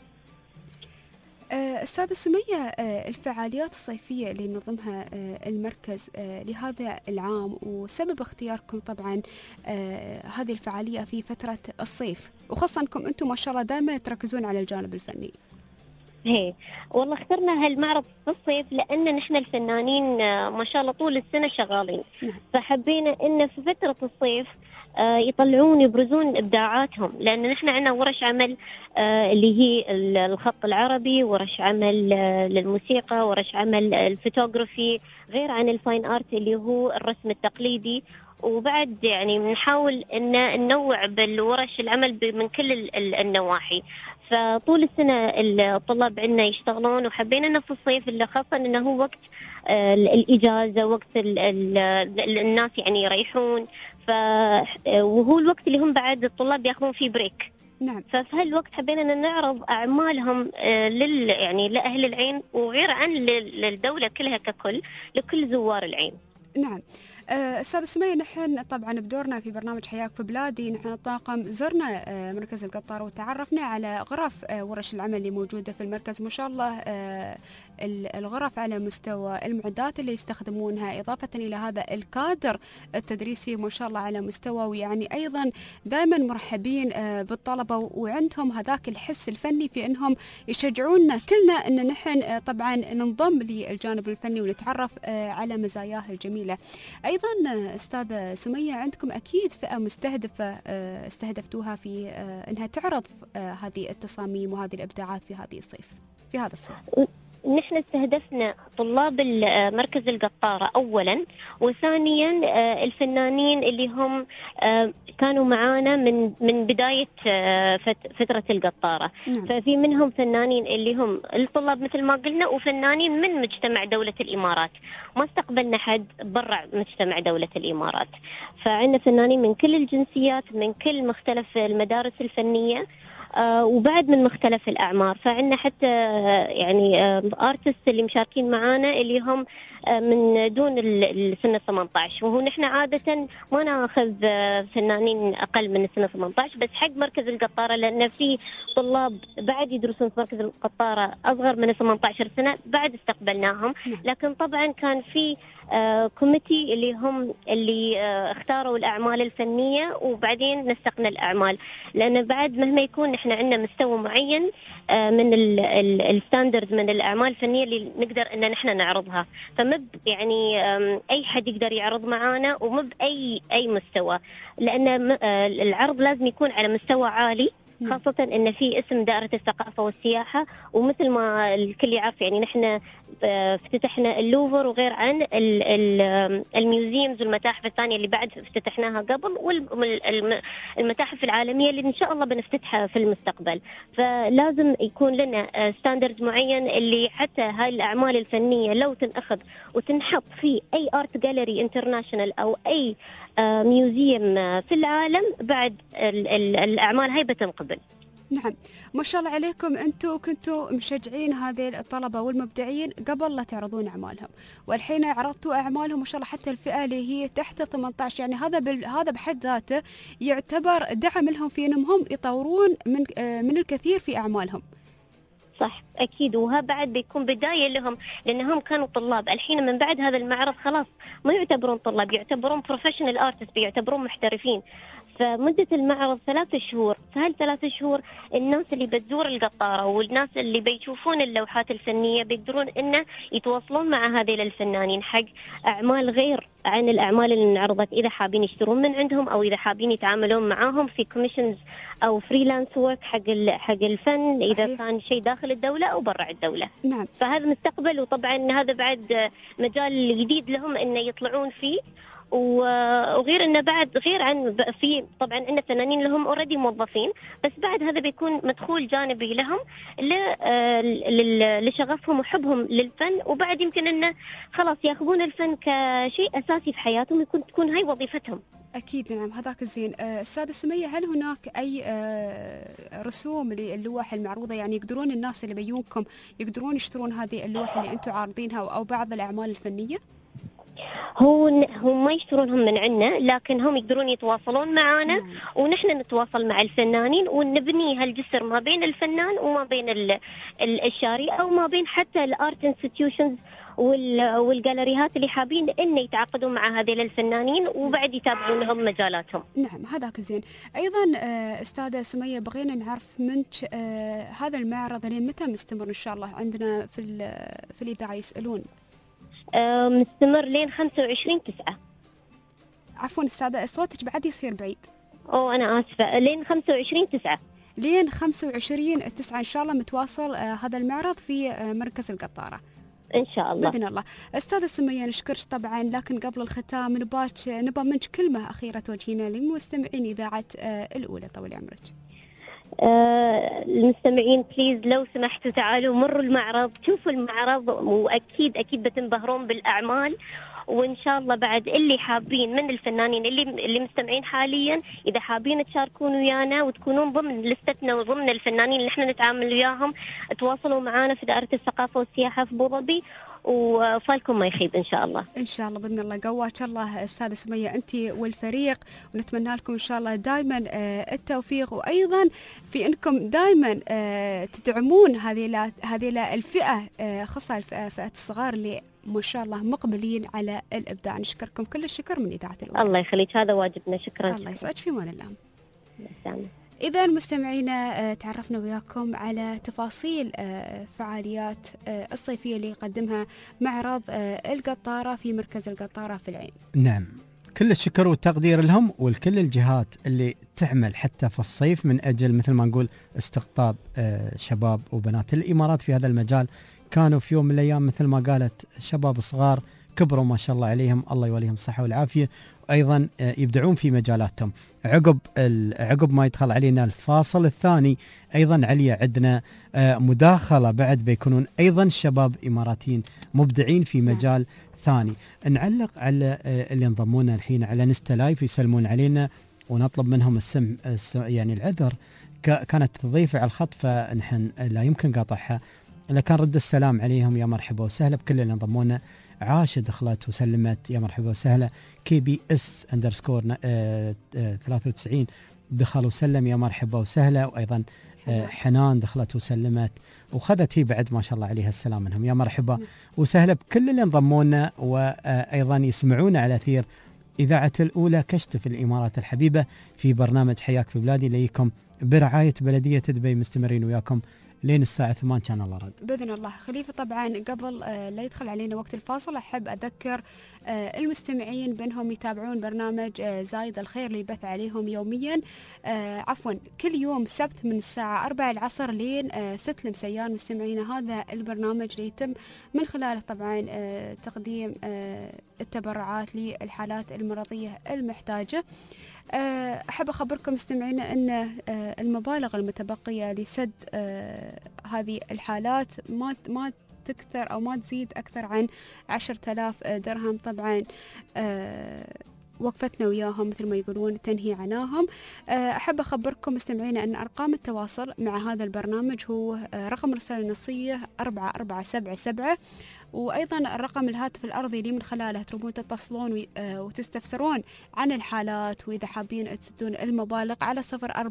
أستاذة سمية، الفعاليات الصيفية اللي ينظمها المركز لهذا العام وسبب اختياركم طبعا هذه الفعالية في فترة الصيف، وخاصة أنكم أنتم ما شاء الله دائما تركزون على الجانب الفني. هي والله اخترنا هالمعرض في الصيف لأن نحن الفنانين ما شاء الله طول السنة شغالين. فحبينا إن في فترة الصيف يطلعون يبرزون إبداعاتهم، لأن نحن عندنا ورش عمل اللي هي الخط العربي، ورش عمل للموسيقى، ورش عمل الفوتوغرافي، غير عن الفاين آرت اللي هو الرسم التقليدي. وبعد يعني بنحاول ان ننوع بالورش العمل من كل النواحي. فطول السنة الطلاب عندنا يشتغلون، وحبينا انه في الصيف اللي خاصة انه هو وقت الإجازة، وقت الناس يعني يريحون، وهو الوقت اللي هم بعد الطلاب ياخذون فيه بريك. نعم. ففي هالوقت حبينا ان نعرض اعمالهم يعني لاهل العين، وغير عن للدولة كلها ككل، لكل زوار العين. نعم. أستاذة سمية، نحن طبعا بدورنا في برنامج حياك في بلادي، نحن الطاقم زرنا مركز القطارة وتعرفنا على غرف ورش العمل اللي موجودة في المركز. ما شاء الله الغرف على مستوى المعدات اللي يستخدمونها، إضافة إلى هذا الكادر التدريسي ما شاء الله على مستوى، ويعني أيضا دائما مرحبين بالطلبة وعندهم هذاك الحس الفني في أنهم يشجعونا كلنا أن نحن طبعا ننضم للجانب الفني ونتعرف على مزاياه الجميلة. أيضا أستاذة سمية، عندكم أكيد فئة مستهدفة استهدفتوها في أنها تعرض هذه التصاميم وهذه الإبداعات في هذا الصيف. نحن استهدفنا طلاب مركز القطارة أولا، وثانيا الفنانين اللي هم كانوا معانا من بداية فترة القطارة. ففي منهم فنانين اللي هم الطلاب مثل ما قلنا، وفنانين من مجتمع دولة الإمارات. ما استقبلنا حد برا مجتمع دولة الإمارات، فعندنا فنانين من كل الجنسيات، من كل مختلف المدارس الفنية، وبعد من مختلف الأعمار. فعندنا حتى يعني ارتست اللي مشاركين معانا اللي هم من دون السنة 18، وهو نحن عادة ما ناخذ فنانين أقل من السنة 18، بس حق مركز القطارة لأن في طلاب بعد يدرسون في مركز القطارة أصغر من 18 سنة بعد استقبلناهم. لكن طبعا كان في كوميتي اللي هم اللي اختاروا الأعمال الفنية، وبعدين نسقنا الأعمال، لأن بعد مهما يكون نحن عندنا مستوى معين من الستاندرد من الأعمال الفنية اللي نقدر أن نحن نعرضها. فمب يعني أي حد يقدر يعرض معانا، ومب أي مستوى، لأن العرض لازم يكون على مستوى عالي خاصة إن في اسم دائرة الثقافة والسياحة، ومثل ما الكل يعرف يعني نحن افتتحنا اللوفر وغير عن الميوزيمز والمتاحف الثانية اللي بعد افتتحناها قبل، والمتاحف العالمية اللي إن شاء الله بنفتتحها في المستقبل. فلازم يكون لنا ستاندرد معين اللي حتى هاي الأعمال الفنية لو تنأخذ وتنحط في أي آرت جاليري انترناشونال أو أي ميوزيم في العالم، بعد الأعمال هاي بتنقبل. نعم، ما شاء الله عليكم، أنتم كنتوا مشجعين هذه الطلبة والمبدعين قبل لا تعرضون أعمالهم، والحين عرضتوا أعمالهم ما شاء الله حتى الفئة اللي هي تحت 18، يعني هذا بحد ذاته يعتبر دعم لهم في أنهم يطورون من الكثير في أعمالهم. صح أكيد، وها بعد بيكون بداية لهم، لأنهم كانوا طلاب. الحين من بعد هذا المعرض خلاص ما يعتبرون طلاب، يعتبرون بروفيشنال آرتست، بيعتبرون محترفين. فمدة المعرض 3 شهور، فهال 3 شهور الناس اللي بتزور القطارة والناس اللي بيشوفون اللوحات الفنية بيقدرون إنه يتواصلون مع هذيل الفنانين حق أعمال غير عن الأعمال اللي انعرضت، إذا حابين يشترون من عندهم أو إذا حابين يتعاملون معاهم في كوميشنز أو فريلانس وورك حق الفن. صحيح. إذا كان شيء داخل الدولة أو برا الدولة. نعم. فهذا مستقبل، وطبعا هذا بعد مجال جديد لهم إنه يطلعون فيه. وغير انه بعد غير عن في طبعا عندنا فنانين لهم اوريدي موظفين، بس بعد هذا بيكون مدخول جانبي لهم لشغفهم وحبهم للفن، وبعد يمكن انه خلاص ياخذون الفن كشيء اساسي في حياتهم، تكون هاي وظيفتهم. أكيد. نعم، هذاك الزين. أستاذة سمية، هل هناك أي رسوم للوح المعروضة؟ يعني يقدرون الناس اللي بيجونكم يقدرون يشترون هذه اللوح اللي أنتم عارضينها أو بعض الأعمال الفنية؟ هم ما يشترونهم من عنا، لكن هم يقدرون يتواصلون معنا. ونحن نتواصل مع الفنانين ونبني هالجسر ما بين الفنان وما بين الشاري، أو ما بين حتى الارت انستتيوشنز والجاليريات اللي حابين إن يتعاقدوا مع هذيل الفنانين وبعد يتابعون لهم مجالاتهم. نعم، هذاك زين. أيضا أستاذة سمية، بغينا نعرف منك هذا المعرض لين متى مستمر إن شاء الله؟ عندنا في الإذاعة يسألون. مستمر لين 25/9. عفوا أستاذة، صوتك بعد يصير بعيد. أنا آسفة، لين 25/9. لين 25/9 إن شاء الله متواصل هذا المعرض في مركز القطارة إن شاء الله بإذن الله. أستاذة سمية، نشكرك طبعا، لكن قبل الختام نبى منك كلمة أخيرة توجهينها لمستمعين إذاعة الأولى. طول عمرك. المستمعين بليز لو سمحتوا تعالوا مروا المعرض، شوفوا المعرض، وأكيد بتنبهرون بالأعمال. وإن شاء الله بعد اللي حابين من الفنانين اللي مستمعين حاليا، إذا حابين تشاركون ويانا وتكونون ضمن لستنا وضمن الفنانين اللي احنا نتعامل وياهم، تواصلوا معنا في دائرة الثقافة والسياحة في أبو ظبي، وفالكم ما يخيب إن شاء الله. إن شاء الله بإذن الله. قواك الله أستاذة سمية أنت والفريق، ونتمنى لكم إن شاء الله دائما التوفيق، وأيضا في أنكم دائما تدعمون هذه الفئة، خاصة فئة الصغار اللي ما شاء الله مقبلين على الإبداع. نشكركم كل الشكر من إذاعة الأولى. الله يخليك، هذا واجبنا. شكرا. الله يسعدك، في مان الله. إذا مستمعينا، تعرفنا وياكم على تفاصيل فعاليات الصيفية اللي يقدمها معرض القطارة في مركز القطارة في العين. نعم، كل الشكر والتقدير لهم ولكل الجهات اللي تعمل حتى في الصيف من أجل مثل ما نقول استقطاب شباب وبنات الإمارات في هذا المجال. كانوا في يوم من الأيام مثل ما قالت شباب صغار كبروا ما شاء الله عليهم، الله يوليهم الصحة والعافية، وأيضا يبدعون في مجالاتهم. عقب ما يدخل علينا الفاصل الثاني أيضا عليا عندنا مداخلة بعد، بيكونون أيضا شباب إماراتيين مبدعين في مجال ثاني. نعلق على اللي انضمونا الحين على نستا لايف يسلمون علينا ونطلب منهم يعني العذر، كانت ضيفة على الخط فنحن لا يمكن قاطعها، لكن رد السلام عليهم. يا مرحبا وسهلا بكل اللي انضمونا. عاشة دخلت وسلمت، يا مرحبا وسهلا. KBS_93 دخل وسلم، يا مرحبا وسهلا. وأيضا حنان دخلت وسلمت، وخذت هي بعد ما شاء الله عليها السلام منهم. يا مرحبا وسهلا بكل اللي انضمونا وأيضا يسمعونا على أثير إذاعة الأولى كشف الإمارات الحبيبة في برنامج حياك في بلادي، ليكم برعاية بلدية دبي. مستمرين وياكم لين الساعة 8 كان الله رد. بإذن الله. خليفة طبعا قبل لا يدخل علينا وقت الفاصل أحب أذكر المستمعين بأنهم يتابعون برنامج زايد الخير اللي يبث عليهم يوميا كل يوم سبت من الساعة 4 العصر لين 6 المسيان. مستمعينا هذا البرنامج اللي يتم من خلاله طبعا تقديم التبرعات للحالات المرضية المحتاجة. أحب أخبركم مستمعينا أن المبالغ المتبقية لسد هذه الحالات ما تكثر أو ما تزيد أكثر عن 10,000 درهم. طبعا وقفتنا وياهم مثل ما يقولون تنهي عناهم. أحب أخبركم مستمعينا أن أرقام التواصل مع هذا البرنامج هو رقم رسالة نصية 4477، وأيضا الرقم الهاتف الأرضي اللي من خلاله تربون تتصلون وتستفسرون عن الحالات، وإذا حابين تسدون المبالغ على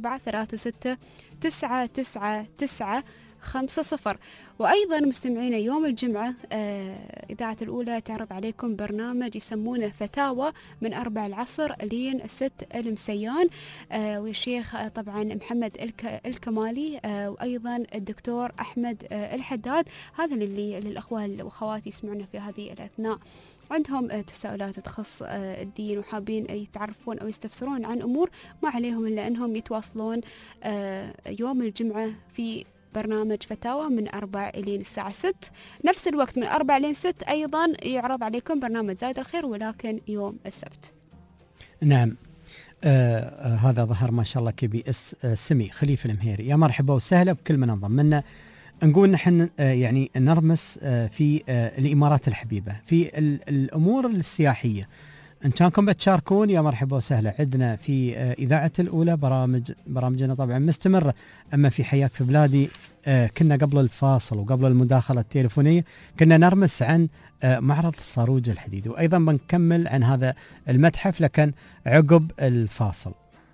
0436999950. وأيضا مستمعينا يوم الجمعة إذاعة الأولى تعرض عليكم برنامج يسمونه فتاوى من 4 العصر لين 6 المسيان، والشيخ طبعا محمد الكمالي وأيضا الدكتور أحمد الحداد. هذا اللي للأخوة والأخوات يسمعنا في هذه الأثناء عندهم تساؤلات تخص الدين وحابين يتعرفون أو يستفسرون عن أمور، ما عليهم إلا أنهم يتواصلون يوم الجمعة في برنامج فتاوى من 4 إلى الساعة 6. نفس الوقت من 4 إلى 6 أيضا يعرض عليكم برنامج زايد الخير ولكن يوم السبت. نعم. هذا ظهر ما شاء الله كبي سمي خليفة المهيري. يا مرحبا وسهلا بكل من انضم منا. نقول نحن يعني نرمس في الإمارات الحبيبة في الأمور السياحية. إن كانكم بتشاركون يا مرحبا وسهلا. عندنا في إذاعة الأولى برامجنا طبعا مستمرة. أما في حياك في بلادي كنا قبل الفاصل وقبل المداخلة التليفونية كنا نرمس عن معرض صاروج الحديد، وأيضا بنكمل عن هذا المتحف لكن عقب الفاصل.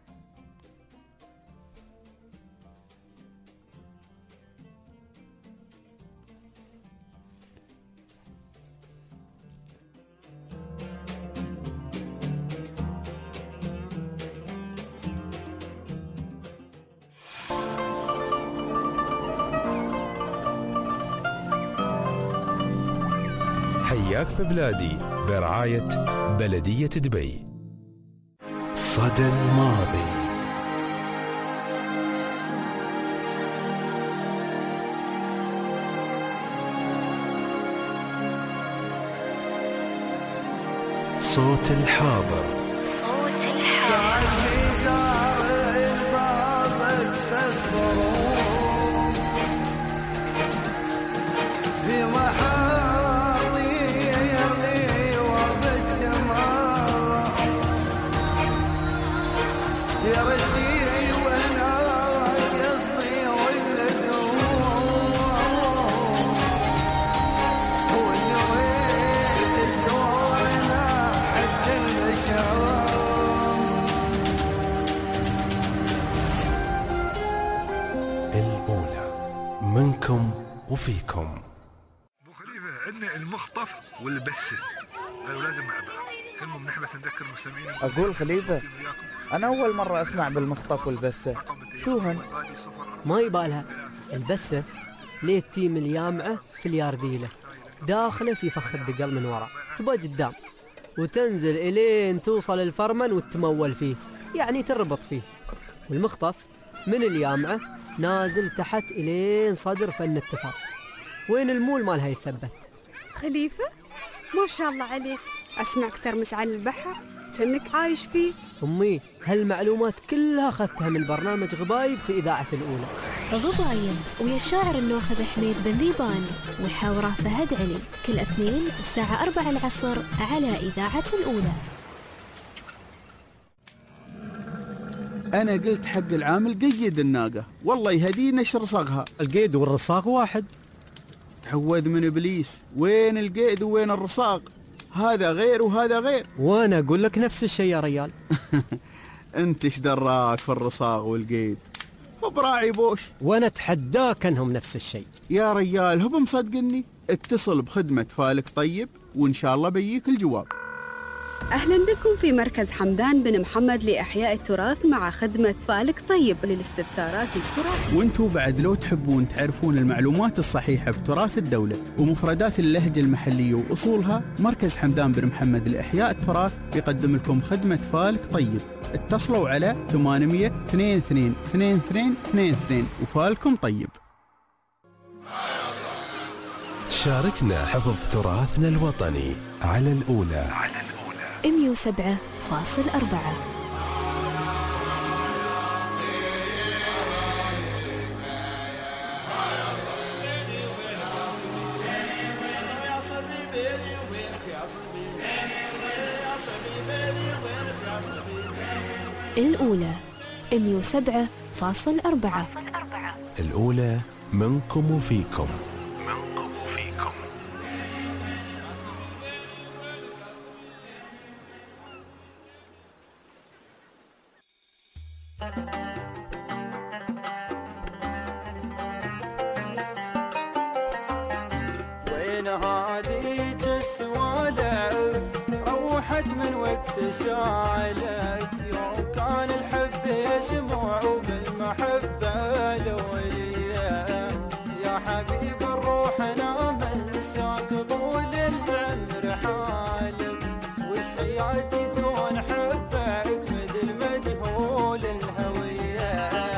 حياك في بلادي برعاية بلدية دبي. صدى الماضي. صوت الحاضر. منكم وفيكم. ابو خليفه عندنا المخطف والبسه لازم مع بعض. المهم نحن نذكر المستمعين. اقول خليفه انا اول مره اسمع بالمخطف والبسه، شوهن؟ ما يبالها. البسه ليه تيم اليامعه في اليارديله داخله في فخ الدقل من وراء تبقى قدام وتنزل الين توصل الفرمن وتمول فيه، يعني تربط فيه. والمخطف من اليامعه نازل تحت إلين صدر فن التفاح. وين المول مالها يثبت؟ خليفة ما شاء الله عليك، أسمعك ترمس على البحر كأنك عايش فيه. أمي هالمعلومات كلها أخذتها من برنامج غبايب في إذاعة الأولى. غبايب ويا الشاعر النوخذ حميد بن ذيبان وحاوره فهد علي كل اثنين الساعة 4 العصر على إذاعة الأولى. أنا قلت حق العامل قيد الناقة، والله يهدينا ايش رصاغها. القيد والرصاغ واحد. تعوذ من إبليس، وين القيد وين الرصاغ؟ هذا غير وهذا غير. وأنا أقول لك نفس الشيء يا ريال. أنت ايش دراك في الرصاغ والقيد؟ هو براعي بوش. وأنا أتحداك أنهم نفس الشيء. يا ريال هو مصدقني. اتصل بخدمة فالك طيب وإن شاء الله بيجيك الجواب. أهلا بكم في مركز حمدان بن محمد لإحياء التراث مع خدمة فالك طيب للاستفسارات التراثية. وانتم بعد لو تحبون تعرفون المعلومات الصحيحة بتراث الدولة ومفردات اللهجة المحلية وأصولها، مركز حمدان بن محمد لإحياء التراث يقدم لكم خدمة فالك طيب. اتصلوا على 800 22 22 22 وفالكم طيب. شاركنا حفظ تراثنا الوطني على الأولى 107.4. الأولى 107.4. الأولى منكم وفيكم. وين هذه السوالف روحت من وقت سالف، يوم كان الحب يسمع بالمحبة الأولية، يا حبيب الروح أنا منساك طول العمر حالف، وش حياتي دون حبك مثل مجهول الهوية.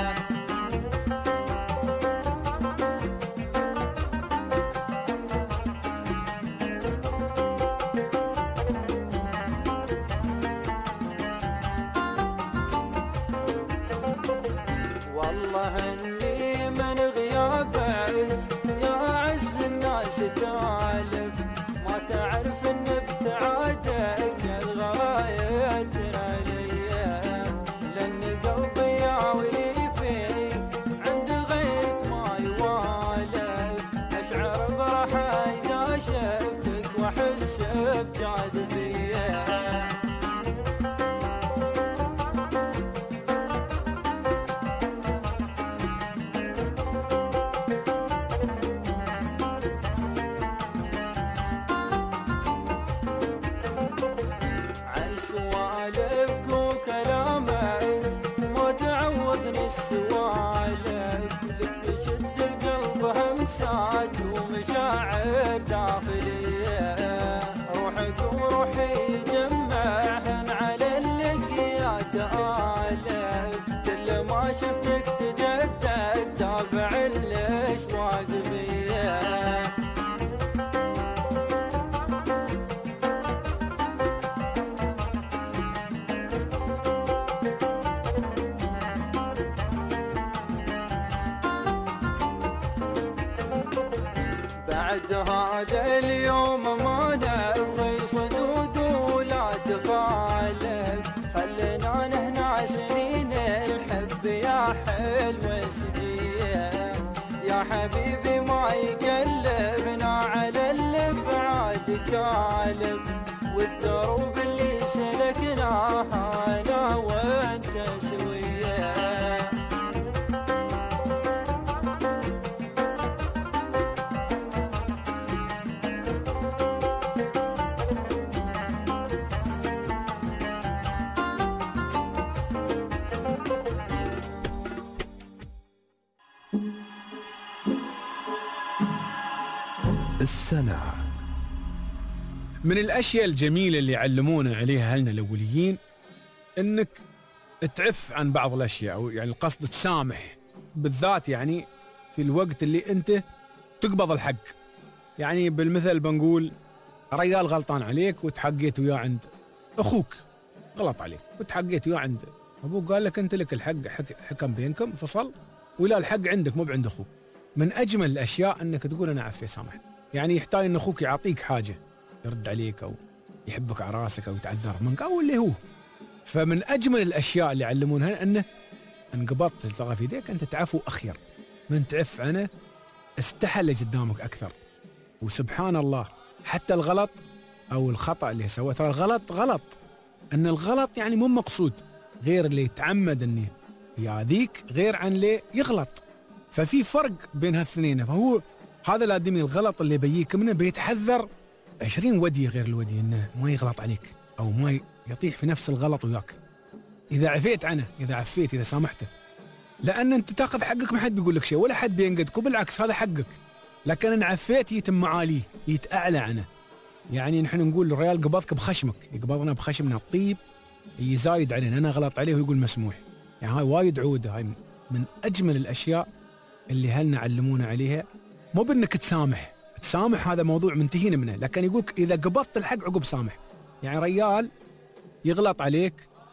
والله اني من غيابك يا عز الناس تالف، ما تعرف ان ابتعادك الغاية عليا، لان قلبي ياوي فيك عند غيرك ما يوالف، اشعر براحة اذا شفتك واحس بجاذبية. السوالف لك تشد القلب همسات ومشاعر داخلية، روحك وروحي جمعهن على اللقيات آلف، كل ما شفتك تجدد دافع الاشواق بيه. بعد هذا اليوم ما نبغي صدود ولا تخالف، خلينا نهنا سنين الحب يا حلوة سجية، يا حبيبي ما يقلبنا على الابعاد كالف، والدروب اللي سلكناها انا وانت سوية. السنة من الأشياء الجميلة اللي علمونا عليها أهلنا الأوليين إنك تعف عن بعض الأشياء، أو يعني القصد تسامح، بالذات يعني في الوقت اللي أنت تقبض الحق. يعني بالمثل بنقول رجال غلطان عليك وتحقيت وياه عند أخوك، غلط عليك وتحقيت وياه عند أبوك، قال لك أنت لك الحق، حكم بينكم فصل، ولا الحق عندك مو عند أخوك. من أجمل الأشياء أنك تقول أنا عفي سامحت. يعني يحتاج أن أخوك يعطيك حاجة يرد عليك، أو يحبك على راسك، أو يتعذر منك، أو اللي هو. فمن أجمل الأشياء اللي علمونها أنه انقبضت التقى في يديك أنت تعفو أخير، من تعف عنه استحل قدامك أكثر. وسبحان الله حتى الغلط أو الخطأ اللي سواه، ترى الغلط غلط، أن الغلط يعني مو مقصود، غير اللي يتعمد أنه ياذيك غير عن اللي يغلط. ففي فرق بين هالاثنين. فهو هذا الآدمي الغلط اللي بيجيك منه بيتحذر 20 ودي غير الودي انه ما يغلط عليك، أو ما يطيح في نفس الغلط وياك. إذا عفيت عنه، إذا عفيت، إذا سامحته، لأن أنت تأخذ حقك، ما حد بيقول لك شيء ولا حد بينقدك، وبالعكس هذا حقك. لكن إن عفيت يتم معاليه، يتأعلى عنه. يعني نحن نقول الريال قبضك بخشمك، يقبضنا بخشمنا الطيب، يزايد علينا، أنا غلط عليه ويقول مسموح. يعني هاي وايد عودة، هاي من أجمل الأشياء اللي هلنا علمونا عليها. مو بأنك تسامح هذا موضوع منتهين منه، لكن يقولك إذا قبضت الحق عقب سامح. يعني ريال يغلط عليك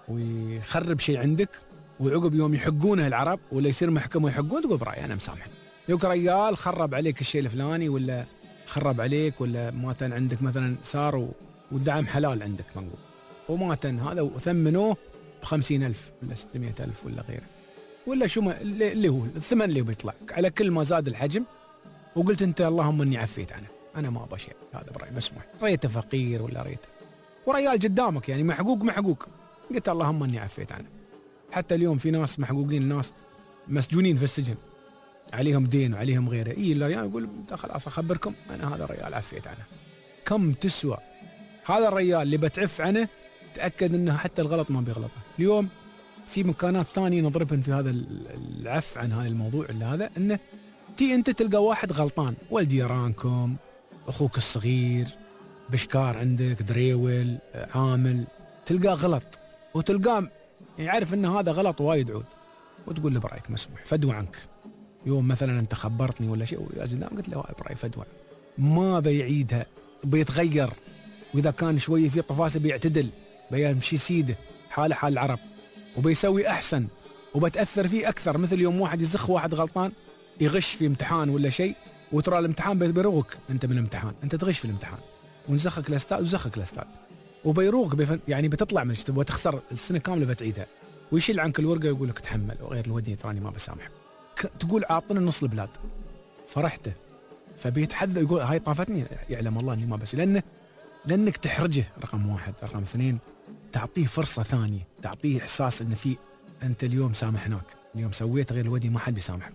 ويخرب شيء عندك، وعقب يوم يحقونه العرب ولا يصير محكمة ويحقون، تقول برأي أنا مسامح. يقول ريال خرب عليك الشيء الفلاني، ولا خرب عليك، ولا ماتن عندك مثلا صار والدعم حلال عندك منقول، وماتن هذا وثمنوه ب50,000 ولا 600,000 ولا غيره، ولا شو ما اللي هو الثمن اللي بيطلع على كل ما زاد الحجم. وقلت أنت اللهم إني عفيت عنه، أنا ما أبغى شيء، هذا برأي مسموح. ريته فقير ولا ريته وريال قدامك يعني محقوق، قلت اللهم إني عفيت عنه. حتى اليوم في ناس محقوقين، الناس مسجونين في السجن عليهم دين وعليهم غيره، الريال يقول خلاص أخبركم أنا هذا الريال عفيت عنه. كم تسوى هذا الريال اللي بتعف عنه؟ تأكد أنه حتى الغلط ما بيغلطه. اليوم في مكانات ثانية نضربن في هذا العف عن هذا الموضوع اللي هذا، أنه أنت تلقى واحد غلطان، ولد يرانكم، أخوك الصغير، بشكار عندك، دريول، عامل، تلقاه غلط وتلقاه يعرف أن هذا غلط وايد عود، وتقول له برأيك مسموح، فدوى عنك. يوم مثلا أنت خبرتني ولا شيء قلت له برأي فدوى، ما بيعيدها، بيتغير، وإذا كان شوية في طفاسة بيعتدل، بيمشي سيده حاله حال العرب، وبيسوي أحسن، وبتأثر فيه أكثر. مثل يوم واحد يزخ واحد غلطان يغش في امتحان ولا شيء، وترى الامتحان بيروغك أنت من الامتحان، أنت تغش في الامتحان، ونزخك الأستاذ وزخك الأستاذ، وبيروغ يعني بتطلع من تبغى تخسر السنة كاملة بتعيدها، ويشيل عنك الورقة ويقول لك تحمل وغير الودي تراني ما بسامحك. تقول عاطنا نص البلاد، فرحته، فبيتحدى يقول هاي طافتني، يعلم الله اني ما بس، لانك تحرجه رقم واحد. رقم اثنين، تعطيه فرصة ثانية، تعطيه احساس ان في انت اليوم سامحناك، اليوم سويت غير الودي ما حد بيسامحك،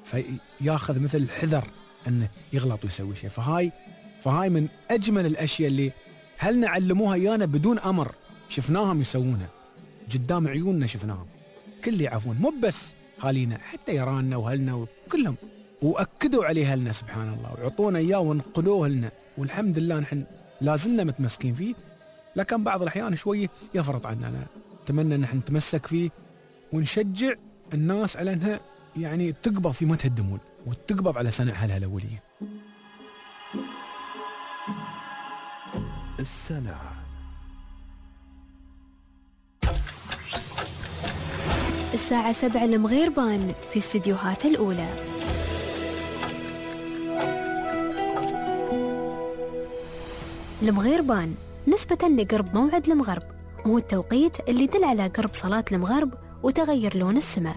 فياخذ مثل الحذر انه يغلط ويسوي شيء. فهاي من اجمل الاشياء اللي هل نعلموها ايانا بدون امر، شفناهم يسوونها قدام عيوننا، شفناهم كل يعرفون، مو بس هالينا، حتى يراننا وهلنا وكلهم، واكدوا عليه هلنا سبحان الله، وعطونا اياه ونقلوه لنا، والحمد لله نحن لازلنا متمسكين فيه. لكن بعض الاحيان شويه يفرط عنا. انا اتمنى ان نحن نتمسك فيه ونشجع الناس على انها يعني تقبض في متى الدمول، وتقبض على صنع اهلها الاوليين. السنة الساعة 7 المغيربان في استديوهات الأولى. المغيربان نسبة لقرب موعد المغرب، هو التوقيت اللي يدل على قرب صلاة المغرب وتغير لون السماء.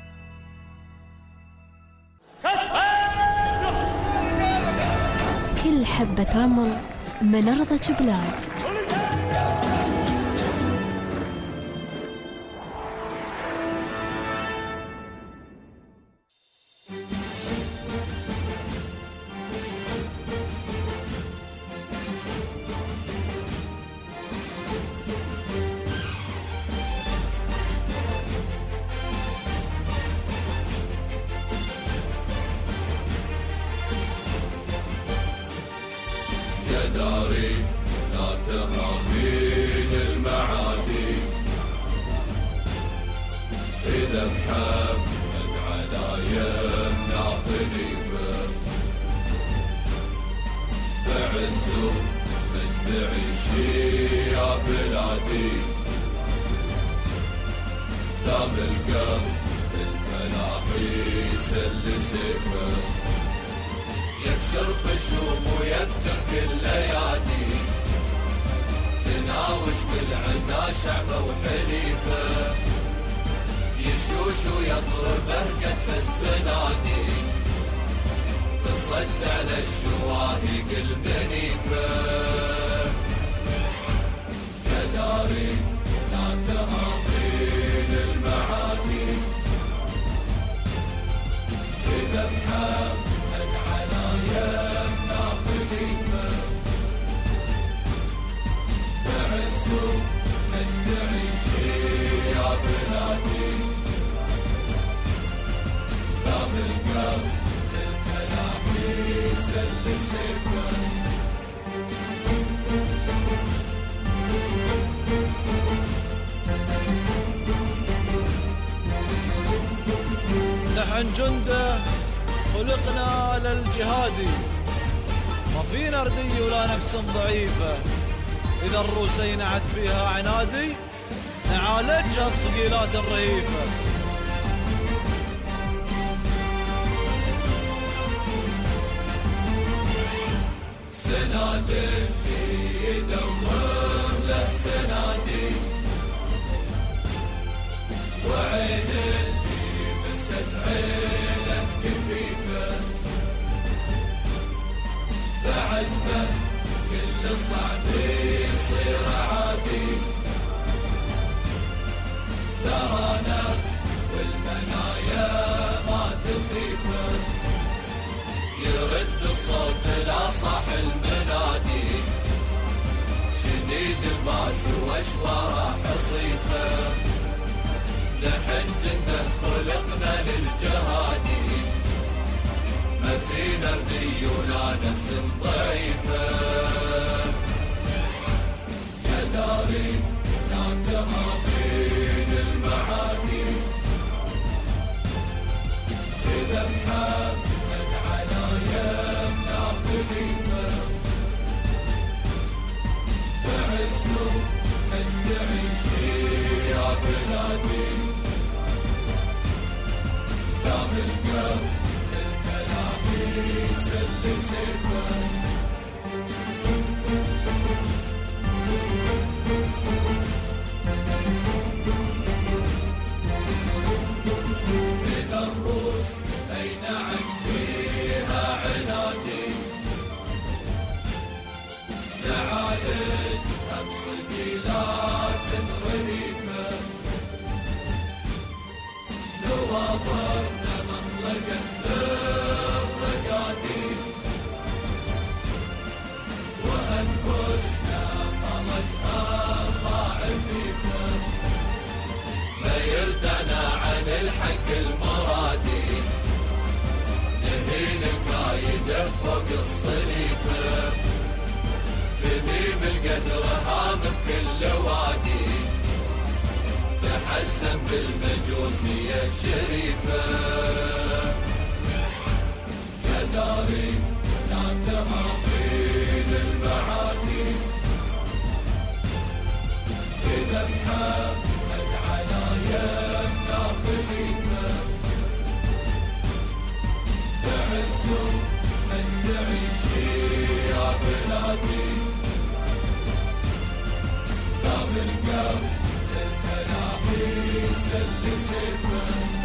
كل حبة رمل من أرض بلاد. داري لا تهامين المعادي، إذا محمد على يمنا خليفة، بعز مجد عيشي يا بلادي، دام القلب الفلاح يسل سيفه، يكسر خشوم ويبتر كل ايادي، تناوش بالعنا شعبه وحليفه، يشوش ويضربه قد السنادي، تصد على الشواهق المنيفه، كداري لا تهامين المعادي، إذا محمد يمنا خليفة، بعز القلب الفلاح يسل سيفه. نحن جنده خلقنا للجهادي، ما فينا ردي ولا نفس ضعيفة، إذا الروس ينعت فيها عنادي نعالجها بصقيلات رهيفة. سناد اللي يدور له سنادي، وعين اللي مست عينه كفيفه، بعزمه كل صعب يصير عادي، ترانا والمنايا ما تخيفه، يرد الصوت لا صاح المنادي، شديد الباس واشواره حصيفه، نحن جنده خلقنا للجهادي، ما فينا ردي ولا نفس ضعيفه، يا داري لا تهابين المعادي، إذا محمد على يمنا خليفه، تعزوا مجد عيشي يا بلادي، دام القلب الفلاح يسل سيفه. إذا الروس أينعت فيها عنادي، نعالج بصقيلات رهيفة، نواظرنا مخلقة الرقادي، وأنفسنا خلقها ضعيفة، ما يردعنا عن الحق المرادي، نهين القايدة فوق الصليفة، ذميم القدر هام بكل وادي، تحزن بالمجوسية الشريفة، يا داري لا تهابين المعادي، إذا محمد على يمنا خليفة، تعزوا مجد عيشي يا بلادي، دام القلب الفلاح يسل سيفه.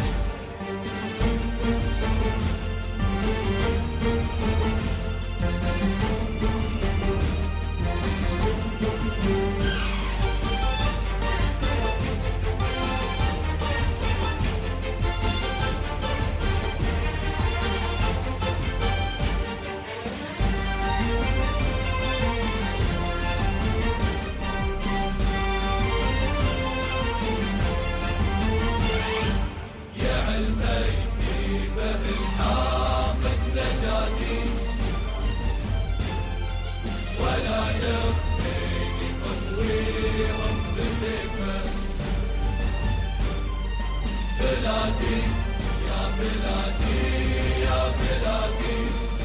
بلادي يا بلادي يا بلادي،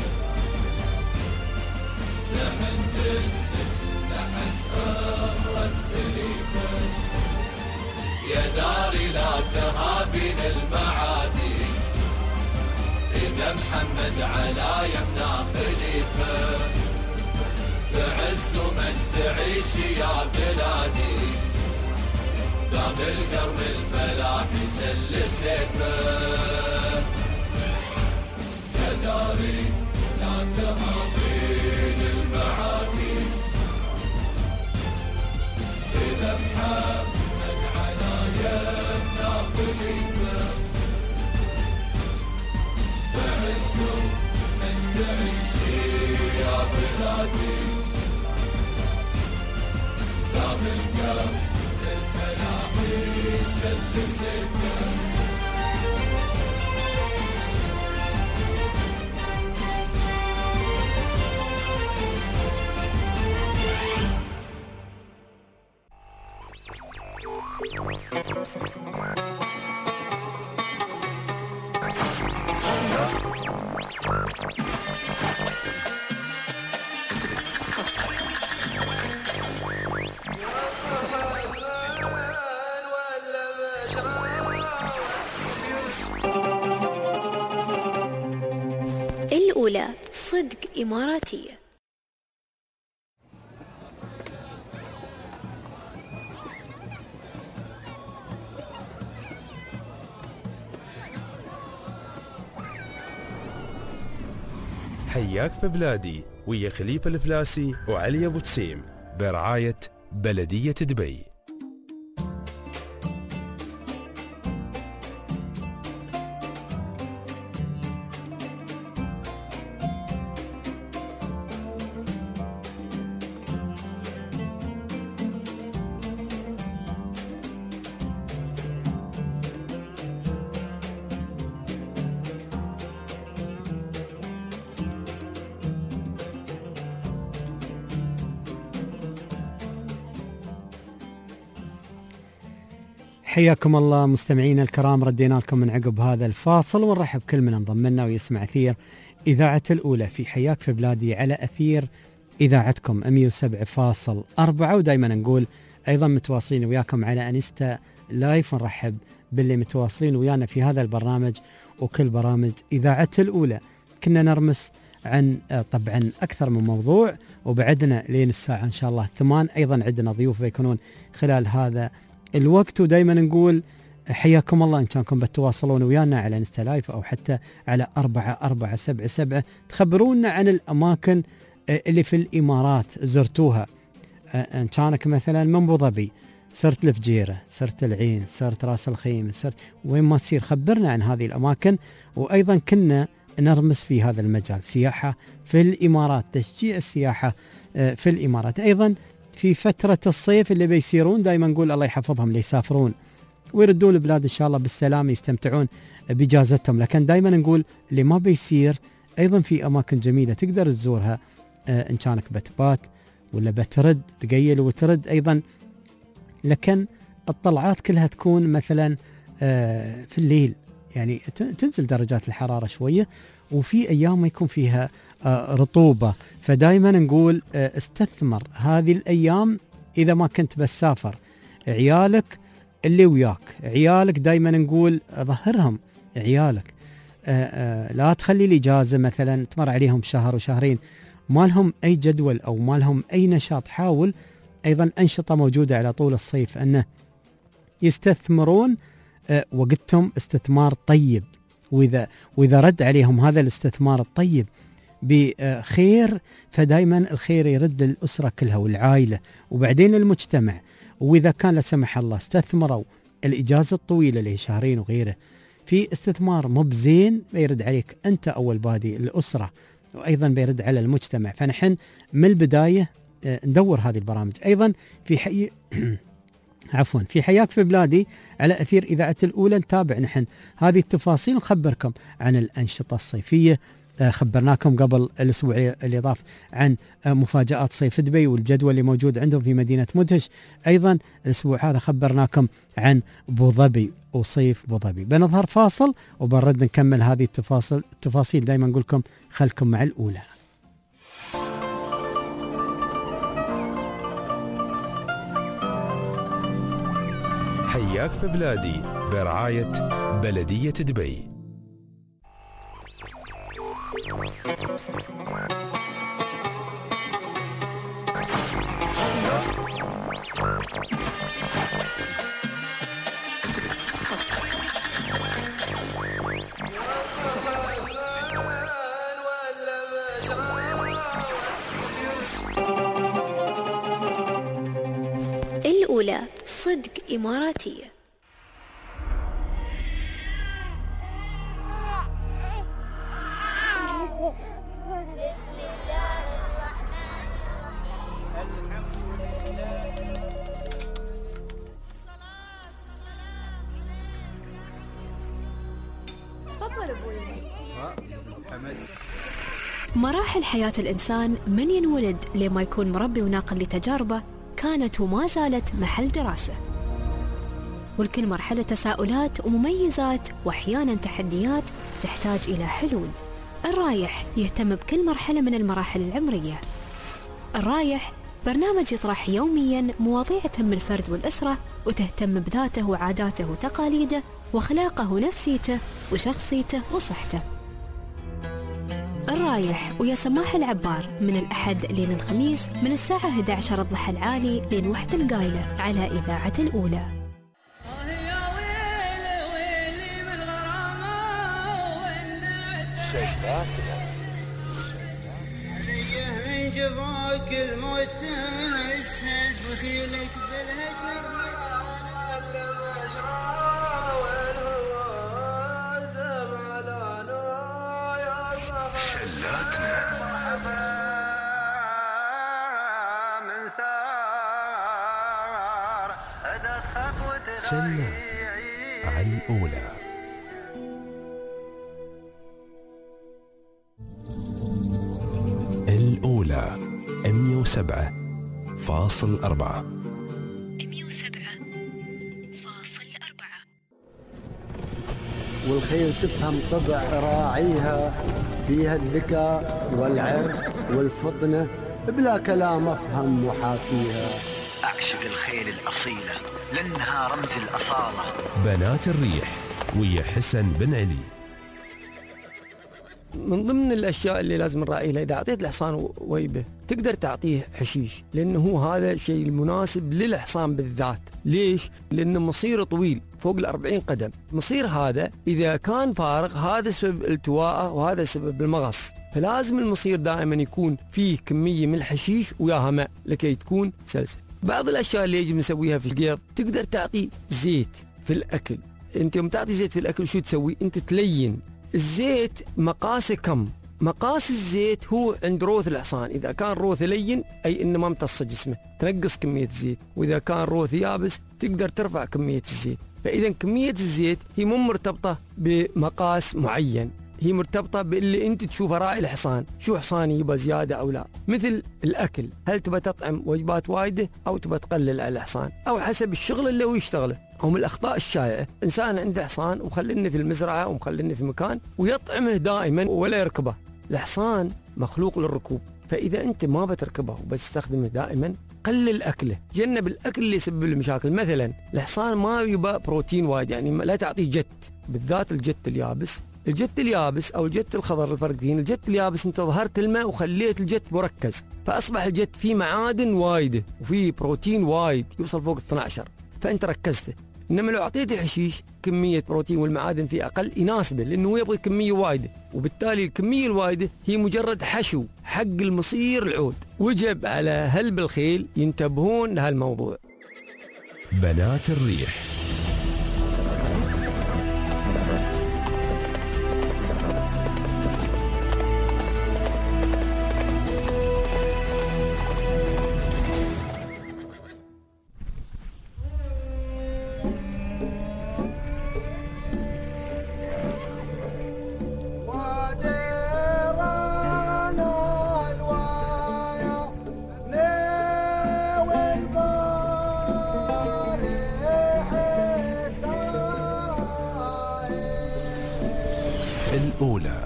نحن جدك نحن ثغرة خليفة، يا داري لا تهابين المعادي، إذا محمد على يمنا خليفة، بعز ومجد عيشي يا بلادي، دام القرم الفلاح يسل سيفه، يا داري لا تهابين المعادي، إذا محمد على يمنا خليفة، بعز مجد عيشي يا بلادي، دام القرم الفلاح يسل سيفه. الأولى صدق إماراتية. حياك في بلادي ويا خليفة الفلاسي وعلي أبو تسيم برعاية بلدية دبي. حياكم الله مستمعينا الكرام، ردينا لكم من عقب هذا الفاصل ونرحب كل من انضم لنا ويسمع أثير إذاعة الأولى في حياك في بلادي على أثير إذاعتكم 107.4. ودائما نقول أيضا متواصلين وياكم على أنستا لايف، ونرحب باللي متواصلين ويانا في هذا البرنامج وكل برامج إذاعة الأولى. كنا نرمس عن طبعا أكثر من موضوع وبعدنا لين الساعة إن شاء الله 8 أيضا عندنا ضيوف بيكونون خلال هذا الوقت. ودائما نقول حياكم الله إن كانكم بتواصلون ويانا على انستا لايف أو حتى على 4477 تخبرونا عن الأماكن اللي في الإمارات زرتوها. إن كانك مثلا من أبو ظبي صرت الفجيرة، صرت العين، صرت راس الخيم، صرت وين ما تصير خبرنا عن هذه الأماكن. وأيضا كنا نرمس في هذا المجال سياحة في الإمارات، تشجيع السياحة في الإمارات. أيضا في فترة الصيف اللي بيسيرون دائما نقول الله يحفظهم اللي يسافرون ويردون البلاد إن شاء الله بالسلام يستمتعون بإجازتهم. لكن دائما نقول اللي ما بيسير أيضا في أماكن جميلة تقدر تزورها، إن كانك بتبات ولا بترد تقيل وترد أيضا. لكن الطلعات كلها تكون مثلا في الليل، يعني تنزل درجات الحرارة شوية وفي أيام ما يكون فيها رطوبة. فدائما نقول استثمر هذه الأيام إذا ما كنت بسافر. عيالك اللي وياك، عيالك دائما نقول ظهرهم عيالك، لا تخلي الإجازة مثلا تمر عليهم شهر وشهرين ما لهم أي جدول أو ما لهم أي نشاط. حاول أيضا أنشطة موجودة على طول الصيف أنه يستثمرون وقتهم استثمار طيب، وإذا رد عليهم هذا الاستثمار الطيب بخير فدائما الخير يرد للأسرة كلها والعائلة وبعدين للمجتمع. وإذا كان لا سمح الله استثمروا الإجازة الطويلة اللي هي شهرين وغيره في استثمار مو بزين بيرد عليك أنت أول بادي الأسرة، وأيضا بيرد على المجتمع. فنحن من البداية ندور هذه البرامج. أيضا في في حياك في بلادي على أثير إذاعة الأولى نتابع نحن هذه التفاصيل ونخبركم عن الأنشطة الصيفية. خبرناكم قبل الأسبوع اللي ضاف عن مفاجآت صيف دبي والجدول اللي موجود عندهم في مدينة مدهش. أيضا الأسبوع هذا خبرناكم عن أبو ظبي وصيف أبو ظبي. بنظهر فاصل وبنرد نكمل هذه التفاصيل. دائما نقول لكم خلكم مع الأولى. حياك في بلادي برعاية بلدية دبي. الأولى صدق إماراتية. مراحل حياة الإنسان من ينولد لما يكون مربي وناقل لتجاربه كانت وما زالت محل دراسة، والكل مرحلة تساؤلات ومميزات وأحيانا تحديات تحتاج إلى حلول. الرايح يهتم بكل مرحلة من المراحل العمرية. الرايح برنامج يطرح يوميا مواضيع تهم الفرد والأسرة وتهتم بذاته وعاداته وتقاليده وأخلاقه ونفسيته وشخصيته وصحته. الرايح ويا سماح العبار من الأحد لين الخميس من الساعة 11 الضحى العالي لين 1 القايلة على إذاعة الأولى. من جفاك الموت اسند بخيلك بالهجر شلات على الأولى. الأولى 107.4. والخيل تفهم طبع راعيها، فيها الذكاء والعرق والفطنة، بلا كلام أفهم وحاكيها. أعشق الخيل الأصيلة لأنها رمز الأصالة. بنات الريح ويا حسن بن علي. من ضمن الأشياء اللي لازم نراعيها إذا أعطيت الحصان ويبه تقدر تعطيه حشيش، لأنه هو هذا الشيء المناسب للحصان بالذات. ليش؟ لأنه مصيره طويل فوق 40 قدم. مصير هذا إذا كان فارغ هذا سبب التواءه وهذا سبب المغص، فلازم المصير دائما يكون فيه كمية من الحشيش وياها ماء لكي تكون سلسة. بعض الأشياء اللي يجب نسويها في القيض، تقدر تعطي زيت في الأكل. أنت يوم تعطي زيت في الأكل شو تسوي؟ أنت تلين الزيت. مقاسه كم؟ مقاس الزيت هو عند روث الحصان. إذا كان روث لين أي إنه ما امتص جسمه تنقص كمية الزيت، وإذا كان روث يابس تقدر ترفع كمية الزيت. فإذا كمية الزيت هي مو مرتبطة بمقاس معين، هي مرتبطة باللي أنت تشوفه راعي الحصان، شو حصاني يبقى زيادة أو لا. مثل الأكل، هل تبى تطعم وجبات وايدة أو تبى تقلل على الحصان، أو حسب الشغل اللي هو يشتغله. أو من الأخطاء الشائعة إنسان عنده حصان ومخلينه في المزرعة ومخلينه في مكان ويطعمه دائما ولا يركبه. الحصان مخلوق للركوب، فإذا أنت ما بتركبه وبتستخدمه دائما قلل أكله، جنب الأكل اللي يسبب المشاكل. مثلا الحصان ما يبقى بروتين وايد، يعني لا تعطيه جت، بالذات الجت اليابس. الجت اليابس أو الجت الخضر الفرق فين؟ الجت اليابس أنت ظهرت الماء وخليت الجت مركز، فأصبح الجت فيه معادن وايدة وفيه بروتين وايد يوصل فوق 12، فأنت ركزته. إنما لو أعطيته حشيش كمية بروتين والمعادن فيه أقل يناسبه، لأنه يبغي كمية وايدة، وبالتالي الكمية الوايدة هي مجرد حشو حق المصير العود. وجب على هلب الخيل ينتبهون لهالموضوع. بنات الريح. الأولى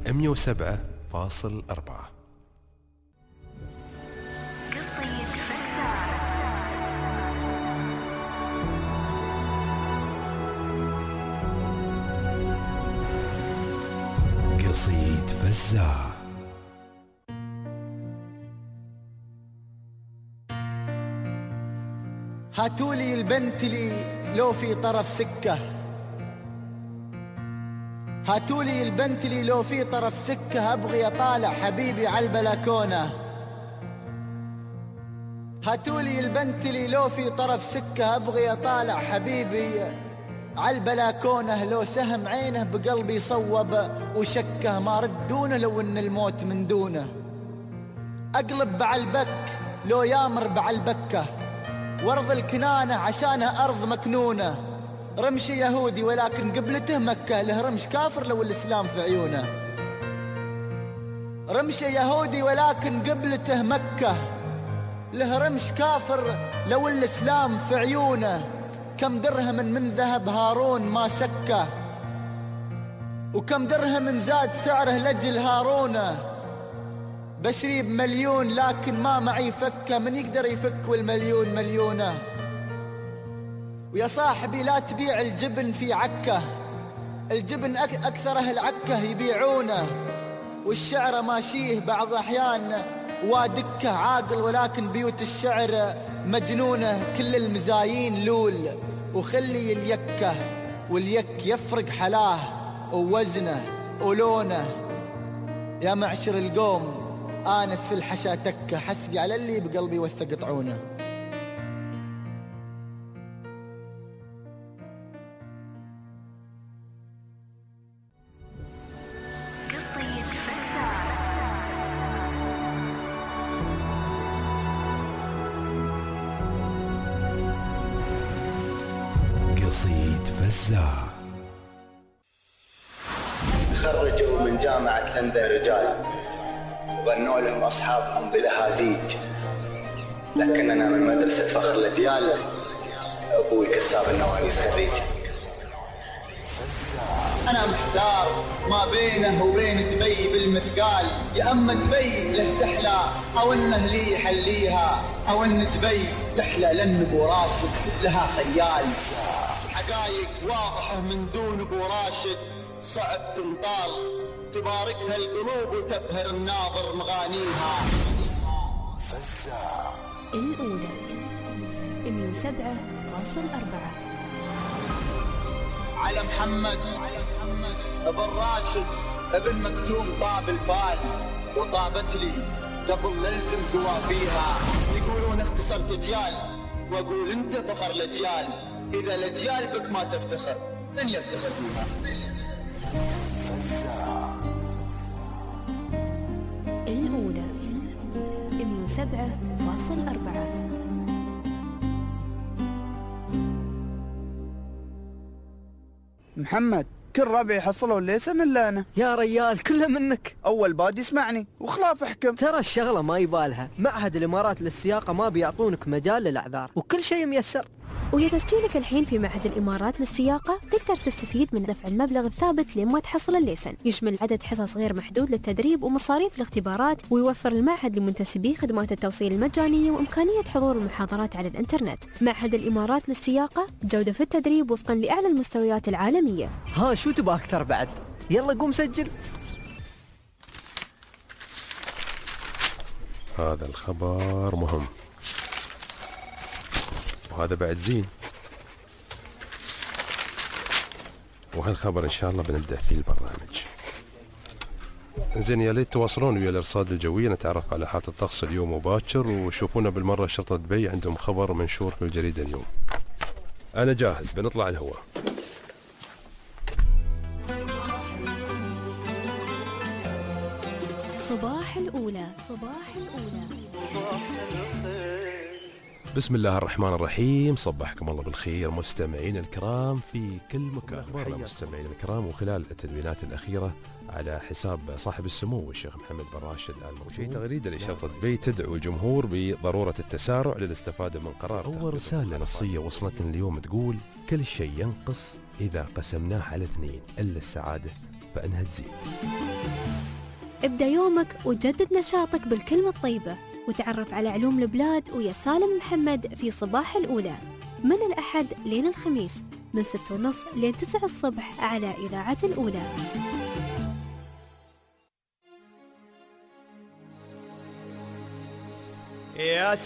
107.4. قصيد فزاع. هاتولي البنتلي لو في طرف سكة، هاتولي البنتلي لو في طرف سكة، أبغي أطالع حبيبي على البلكونة. هاتولي البنتلي لو في طرف سكة، أبغي أطالع حبيبي على البلكونة. لو سهم عينه بقلبي صوب وشكه، ما ردونه لو إن الموت من دونه. أقلب بعالبك لو يامر بعالبكة، وارض الكنانة عشانها أرض مكنونة. رمش يهودي ولكن قبلته مكة، له رمش كافر لو الإسلام في عيونه. رمش يهودي ولكن قبلته مكة، له رمش كافر لو الإسلام في عيونه. كم درهم من ذهب هارون ما سكه، وكم درهم زاد سعره لجل هارونه. بشري بمليون لكن ما معي فكه، من يقدر يفك والمليون مليونه. ويا صاحبي لا تبيع الجبن في عكه، الجبن أكثره العكه يبيعونه. والشعر ماشيه بعض أحيان وادكه عاقل، ولكن بيوت الشعر مجنونة. كل المزايين لول وخلي اليكه، واليك يفرق حلاه ووزنه ولونه. يا معشر القوم آنس في الحشا تكه، حسبي على اللي بقلبي وثق طعونه. قصيد فزاع. خرجوا من جامعة لندن رجال وغنوا لهم أصحابهم بلهازيج، لكننا من مدرسة فخر الأجيال، أبوي كساب النوانيس خريج. أنا محتار ما بينه وبين دبي بالمثقال، يا أما دبي له تحلى أو إنه لي يحليها، أو إن دبي تحلى لأن أبو راشد لها خيال. حقايق واضحة من دون أبو راشد صعب تنطال، تباركها القلوب وتبهر الناظر مغانيها. فزاع الأولى 107.4 على محمد ابن راشد ابن مكتوم طاب الفال، وطابت لي قبل نلزم قوافيها. يقولون اختصرت اجيال، واقول انت فخر الاجيال. اذا الاجيال بك ما تفتخر من يفتخر فيها؟ فزاع الأولى 107.4 محمد كل ربع يحصلوا الليسن الا انا. يا ريال كله منك. اول باد يسمعني وخلاف احكم. ترى الشغله ما يبالها، معهد الامارات للسياقه ما بيعطونك مجال للاعذار وكل شيء ميسر. ويا تسجيلك الحين في معهد الإمارات للسياقة تقدر تستفيد من دفع المبلغ الثابت لما تحصل الليسن. يشمل عدد حصص غير محدود للتدريب ومصاريف الاختبارات، ويوفر المعهد لمنتسبيه خدمات التوصيل المجانية وإمكانية حضور المحاضرات على الإنترنت. معهد الإمارات للسياقة، جودة في التدريب وفقا لأعلى المستويات العالمية. ها شو تبغى أكثر بعد؟ يلا قوم سجل. هذا الخبر مهم، وهذا بعد زين، وهالخبر إن شاء الله بنبدأ فيه البرنامج. زين، يا ليت تواصلون ويا الأرصاد الجوية نتعرف على حالة الطقس اليوم مباكر، وشوفونا بالمرة شرطة دبي عندهم خبر منشور في الجريدة اليوم. أنا جاهز، بنطلع الهواء. صباح الأولى. صباح الأولى. بسم الله الرحمن الرحيم، صبحكم الله بالخير مستمعين الكرام في كل مكان. أخبارنا مستمعين الكرام، وخلال التدوينات الأخيرة على حساب صاحب السمو الشيخ محمد بن راشد آل مكتوم، في تغريدة لشرطة دبي تدعو الجمهور بضرورة التسارع للاستفادة من قرار. أول رسالة نصية وصلتنا اليوم تقول: كل شيء ينقص إذا قسمناه على 2 إلا السعادة فإنها تزيد. ابدأ يومك وجدد نشاطك بالكلمة الطيبة، وتعرف على علوم البلاد ويا سالم محمد في صباح الأولى من الأحد لين الخميس من 6:30 لين 9 الصبح على إذاعة الأولى. يا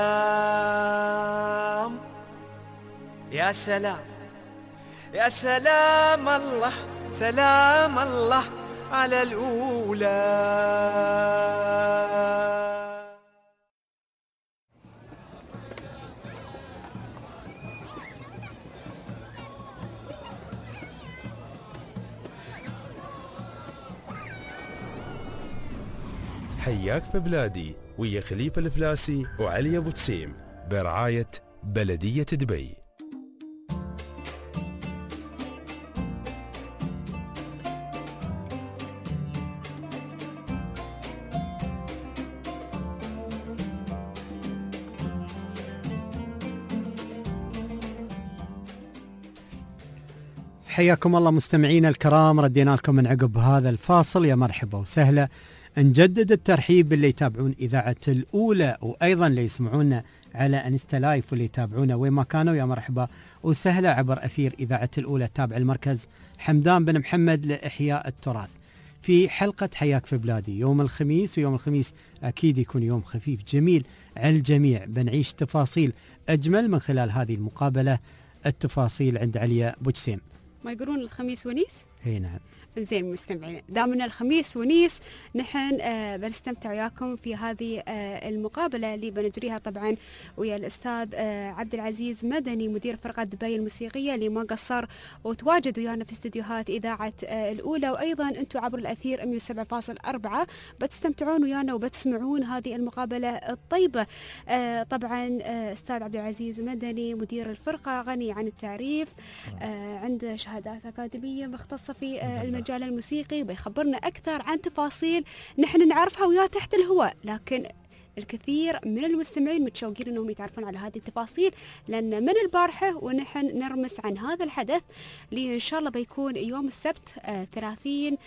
سلام يا سلام يا سلام الله، سلام الله على الأولى. حياك في بلادي ويا خليفة الفلاسي وعلي أبو تسيم برعاية بلدية دبي. حياكم الله مستمعينا الكرام، ردينا لكم من عقب هذا الفاصل. يا مرحبا وسهلا، نجدد الترحيب باللي يتابعون إذاعة الأولى، وأيضا اللي يسمعونا على انستا لايف، واللي يتابعونا وين ما كانوا. يا مرحبا وسهلا عبر أثير إذاعة الأولى. تابع المركز حمدان بن محمد لإحياء التراث. في حلقة حياك في بلادي يوم الخميس. ويوم الخميس أكيد يكون يوم خفيف جميل على الجميع. بنعيش تفاصيل أجمل من خلال هذه المقابلة. التفاصيل عند عليا بوجسيم. ما يقولون الخميس ونيس؟ اي نعم. زين مستمعين، دامنا الخميس ونيس نحن بنستمتع وياكم في هذه المقابلة اللي بنجريها طبعا ويا الأستاذ عبد العزيز مدني مدير فرقة دبي الموسيقية اللي ما قصر وتواجد ويانا في استديوهات إذاعة الأولى، وأيضا أنتم عبر الأثير 107.4 بتستمتعون ويانا وبتسمعون هذه المقابلة الطيبة. طبعا أستاذ عبد العزيز مدني مدير الفرقة غني عن التعريف، عنده شهادات أكاديمية مختصة في المجال الموسيقي، وبيخبرنا أكثر عن تفاصيل نحن نعرفها وياه تحت الهواء، لكن الكثير من المستمعين متشوقين أنهم يتعرفون على هذه التفاصيل، لأن من البارحة ونحن نرمس عن هذا الحدث اللي إن شاء الله بيكون يوم السبت 30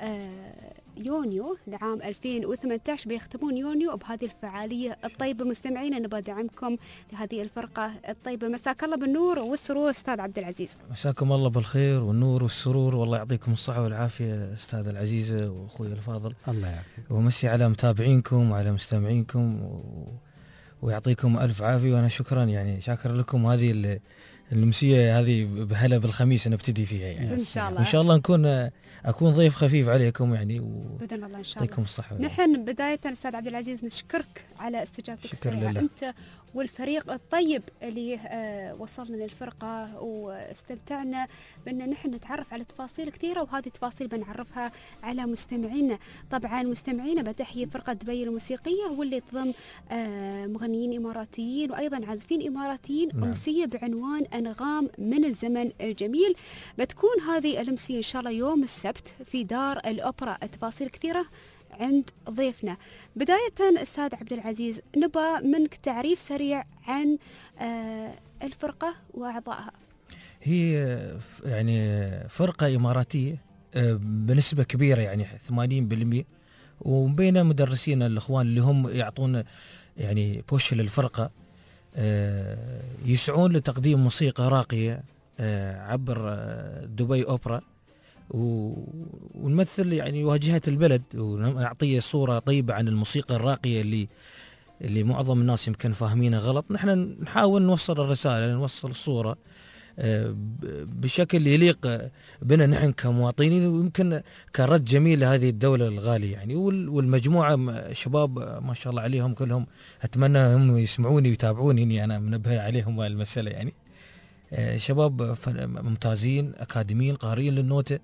يونيو لعام 2018 بيختمون يونيو بهذه الفعالية الطيبة. مستمعين نبغى دعمكم لهذه الفرقة الطيبة. مساك الله بالنور والسرور أستاذ عبد العزيز. مساكم الله بالخير والنور والسرور، والله يعطيكم الصحة والعافية أستاذ العزيزة وأخوي الفاضل. الله يعافيك. ومسي على متابعينكم وعلى مستمعينكم ويعطيكم ألف عافية، وأنا شكرا يعني شاكر لكم هذه المسية هذه بهلا بالخميس نبتدي فيها يعني إن شاء الله. إن شاء الله أكون ضيف خفيف عليكم يعني بإذن الله إن شاء الله. يعطيكم الصحة. نحن بداية أستاذ عبد العزيز نشكرك على استجابتك السريعة أنت والفريق الطيب اللي وصلنا للفرقة، واستمتعنا بأن نحن نتعرف على تفاصيل كثيرة، وهذه التفاصيل بنعرفها على مستمعينا. طبعا مستمعينا بتحيي فرقة دبي الموسيقية واللي تضم مغنيين إماراتيين وأيضا عازفين إماراتيين. نعم. أمسية بعنوان أنغام من الزمن الجميل. بتكون هذه الأمسية إن شاء الله يوم السبت في دار الأوبرا. التفاصيل كثيرة عند ضيفنا. بداية أستاذ عبد العزيز نبى منك تعريف سريع عن الفرقة وأعضائها. هي يعني فرقة إماراتية بنسبة كبيرة يعني 80%، وبين مدرسين الإخوان اللي هم يعطون يعني بوش للفرقة، يسعون لتقديم موسيقى راقية عبر دبي أوبرا، ونمثل يعني واجهة البلد ونعطيه صورة طيبة عن الموسيقى الراقية اللي معظم الناس يمكن فاهمينها غلط. نحن نحاول نوصل الرسالة، نوصل الصورة بشكل يليق بنا نحن كمواطنين، ويمكن كرد جميل لهذه الدولة الغالية يعني. والمجموعة شباب ما شاء الله عليهم كلهم، أتمنى هم يسمعوني ويتابعوني، أنا منبه عليهم المسألة يعني. شباب ممتازين أكاديميين قارئين للنوتة،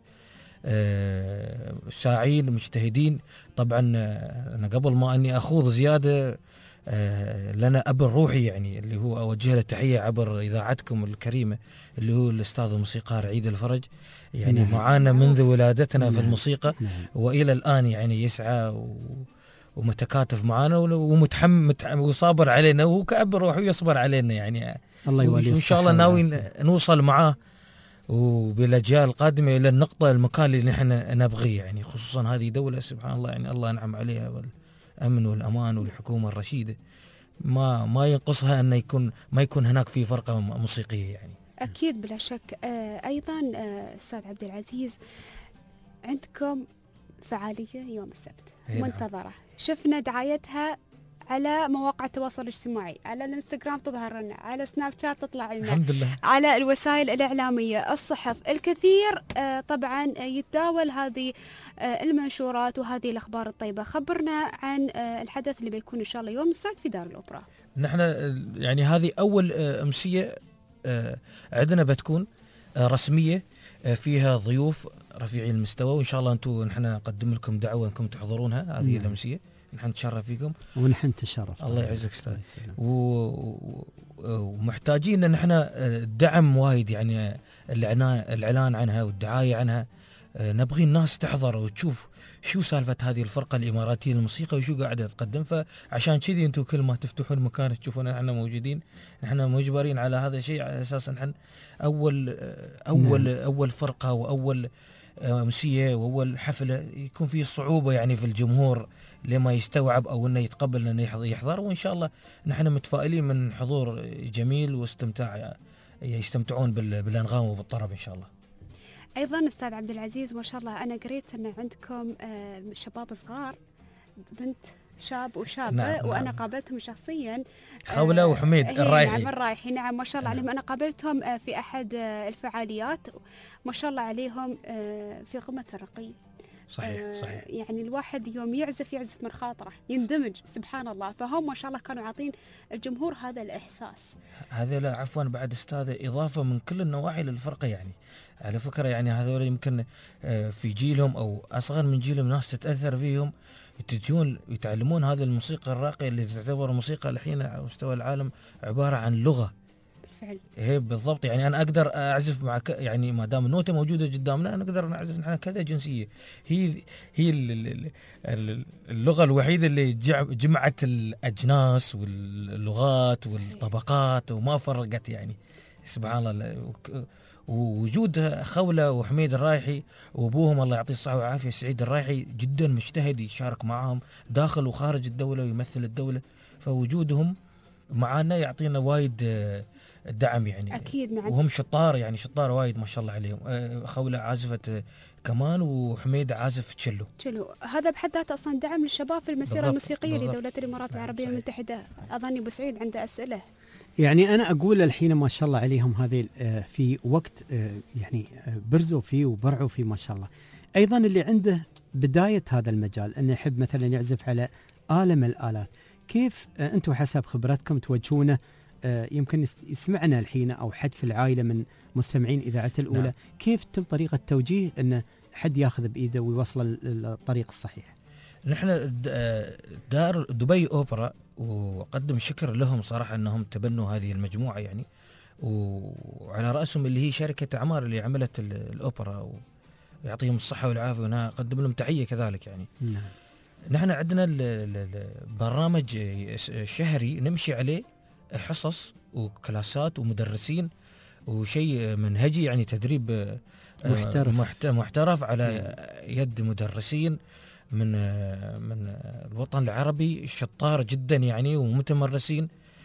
ساعين مجتهدين. طبعا أنا قبل ما أني أخوض زيادة لنا أب الروحي يعني اللي هو أوجه له تحية عبر إذاعتكم الكريمة، اللي هو الأستاذ الموسيقار عيد الفرج يعني. نعم. معانا منذ ولادتنا. نعم. في الموسيقى. نعم. وإلى الآن يعني يسعى ومتكاتف معانا وصابر علينا، وهو كأب الروحي يصبر علينا يعني. الله يوليه. إن شاء الله ناوي نوصل معاه وبالأجيال القادمة إلى النقطة المكان اللي نحن نبغيه يعني. خصوصا هذه دولة سبحان الله يعني الله ينعم عليها والأمن والأمان والحكومة الرشيدة، ما ينقصها أن ما يكون هناك في فرقة موسيقية يعني. أكيد بلا شك. أيضا أستاذ عبد العزيز عندكم فعالية يوم السبت منتظرة، شفنا دعايتها على مواقع التواصل الاجتماعي، على الانستغرام تظهر لنا، على سناب شات تطلع لنا، الحمد لله، على الوسائل الإعلامية، الصحف، الكثير طبعا يتداول هذه المنشورات وهذه الأخبار الطيبة. خبرنا عن الحدث اللي بيكون إن شاء الله يوم السبت في دار الأوبرا. نحن يعني هذه أول أمسية عندنا بتكون رسمية فيها ضيوف رفيعي المستوى، وإن شاء الله نحن نقدم لكم دعوة أنكم تحضرونها هذه الأمسية. نحن نتشرف فيكم ونحن نتشرف. الله يعزك استاذ. ومحتاجين ان احنا دعم وايد يعني، الاعلان عنها والدعايه عنها. نبغي الناس تحضر وتشوف شو سالفه هذه الفرقه الاماراتيه للموسيقى وشو قاعده تقدم. فعشان كذي انتم كل ما تفتحون المكان تشوفون احنا موجودين، احنا مجبرين على هذا الشيء على اساس نحن اول فرقه واول أمسية وأول حفلة يكون فيه صعوبة يعني في الجمهور لما يستوعب أو إنه يتقبل إنه يحضر. وإن شاء الله نحن متفائلين من حضور جميل واستمتاع، يستمتعون بالأنغام وبالطرب إن شاء الله. ايضا استاذ عبد العزيز ما شاء الله انا قريت ان عندكم شباب صغار، بنت شاب وشابه. نعم وانا نعم. قابلتهم شخصيا خولة وحميد الرايحي. نعم الرايحي، نعم ما شاء الله عليهم. انا قابلتهم في احد الفعاليات، ما شاء الله عليهم في قمه الرقي. صحيح صحيح. يعني الواحد يوم يعزف من خاطره، يندمج سبحان الله. فهم ما شاء الله كانوا عاطين الجمهور هذا الإحساس. هذا لا عفوا بعد استاذ إضافة من كل النواحي للفرقة يعني. على فكرة يعني هذول يمكن في جيلهم أو أصغر من جيلهم ناس تتأثر فيهم، يتجون يتعلمون هذه الموسيقى الراقية اللي تعتبر الموسيقى الحين على مستوى العالم عبارة عن لغة. بالفعل. هي بالضبط يعني أنا أقدر أعزف مع يعني ما دام النوتة موجودة قدامنا نقدر نعزف نحن كذا جنسية. هي اللغة الوحيدة اللي جمعت الأجناس واللغات والطبقات وما فرقت يعني. سبحان الله. ووجود خولة وحميد الرايحي وابوهم الله يعطيه الصحة والعافية سعيد الرايحي جدا مجتهد، يشارك معهم داخل وخارج الدولة ويمثل الدولة، فوجودهم معنا يعطينا وايد دعم يعني. أكيد نعم. وهم شطار يعني شطار وايد ما شاء الله عليهم. خولة عازفة كمان وحميد عازف تشيلو. هذا بحد ذاته أصلا دعم للشباب في المسيرة الموسيقية لدولة الإمارات العربية صحيح. المتحدة. أظني أبو سعيد عنده أسئلة. يعني أنا أقول الحين ما شاء الله عليهم هذه في وقت يعني برزوا فيه وبرعوا فيه ما شاء الله. أيضا اللي عنده بداية هذا المجال أنه يحب مثلا يعزف على آلة من الآلات، كيف أنتم حسب خبرتكم توجهونه؟ يمكن يسمعنا الحين أو حد في العائلة من مستمعين إذاعة الأولى. نعم. كيف تم طريقة توجيه أنه حد ياخذ بإيده ويوصل للطريق الصحيح؟ نحن دار دبي أوبرا وقدم شكر لهم صراحة أنهم تبنوا هذه المجموعة يعني، وعلى رأسهم اللي هي شركة أعمار اللي عملت الأوبرا، ويعطيهم الصحة والعافية ونقدم لهم تحية كذلك يعني. نعم. نحن عندنا برنامج شهري نمشي عليه، حصص وكلاسات ومدرسين وشيء منهجي يعني تدريب محترف على يد مدرسين من الوطن العربي شطار جدا يعني ومتمرسين.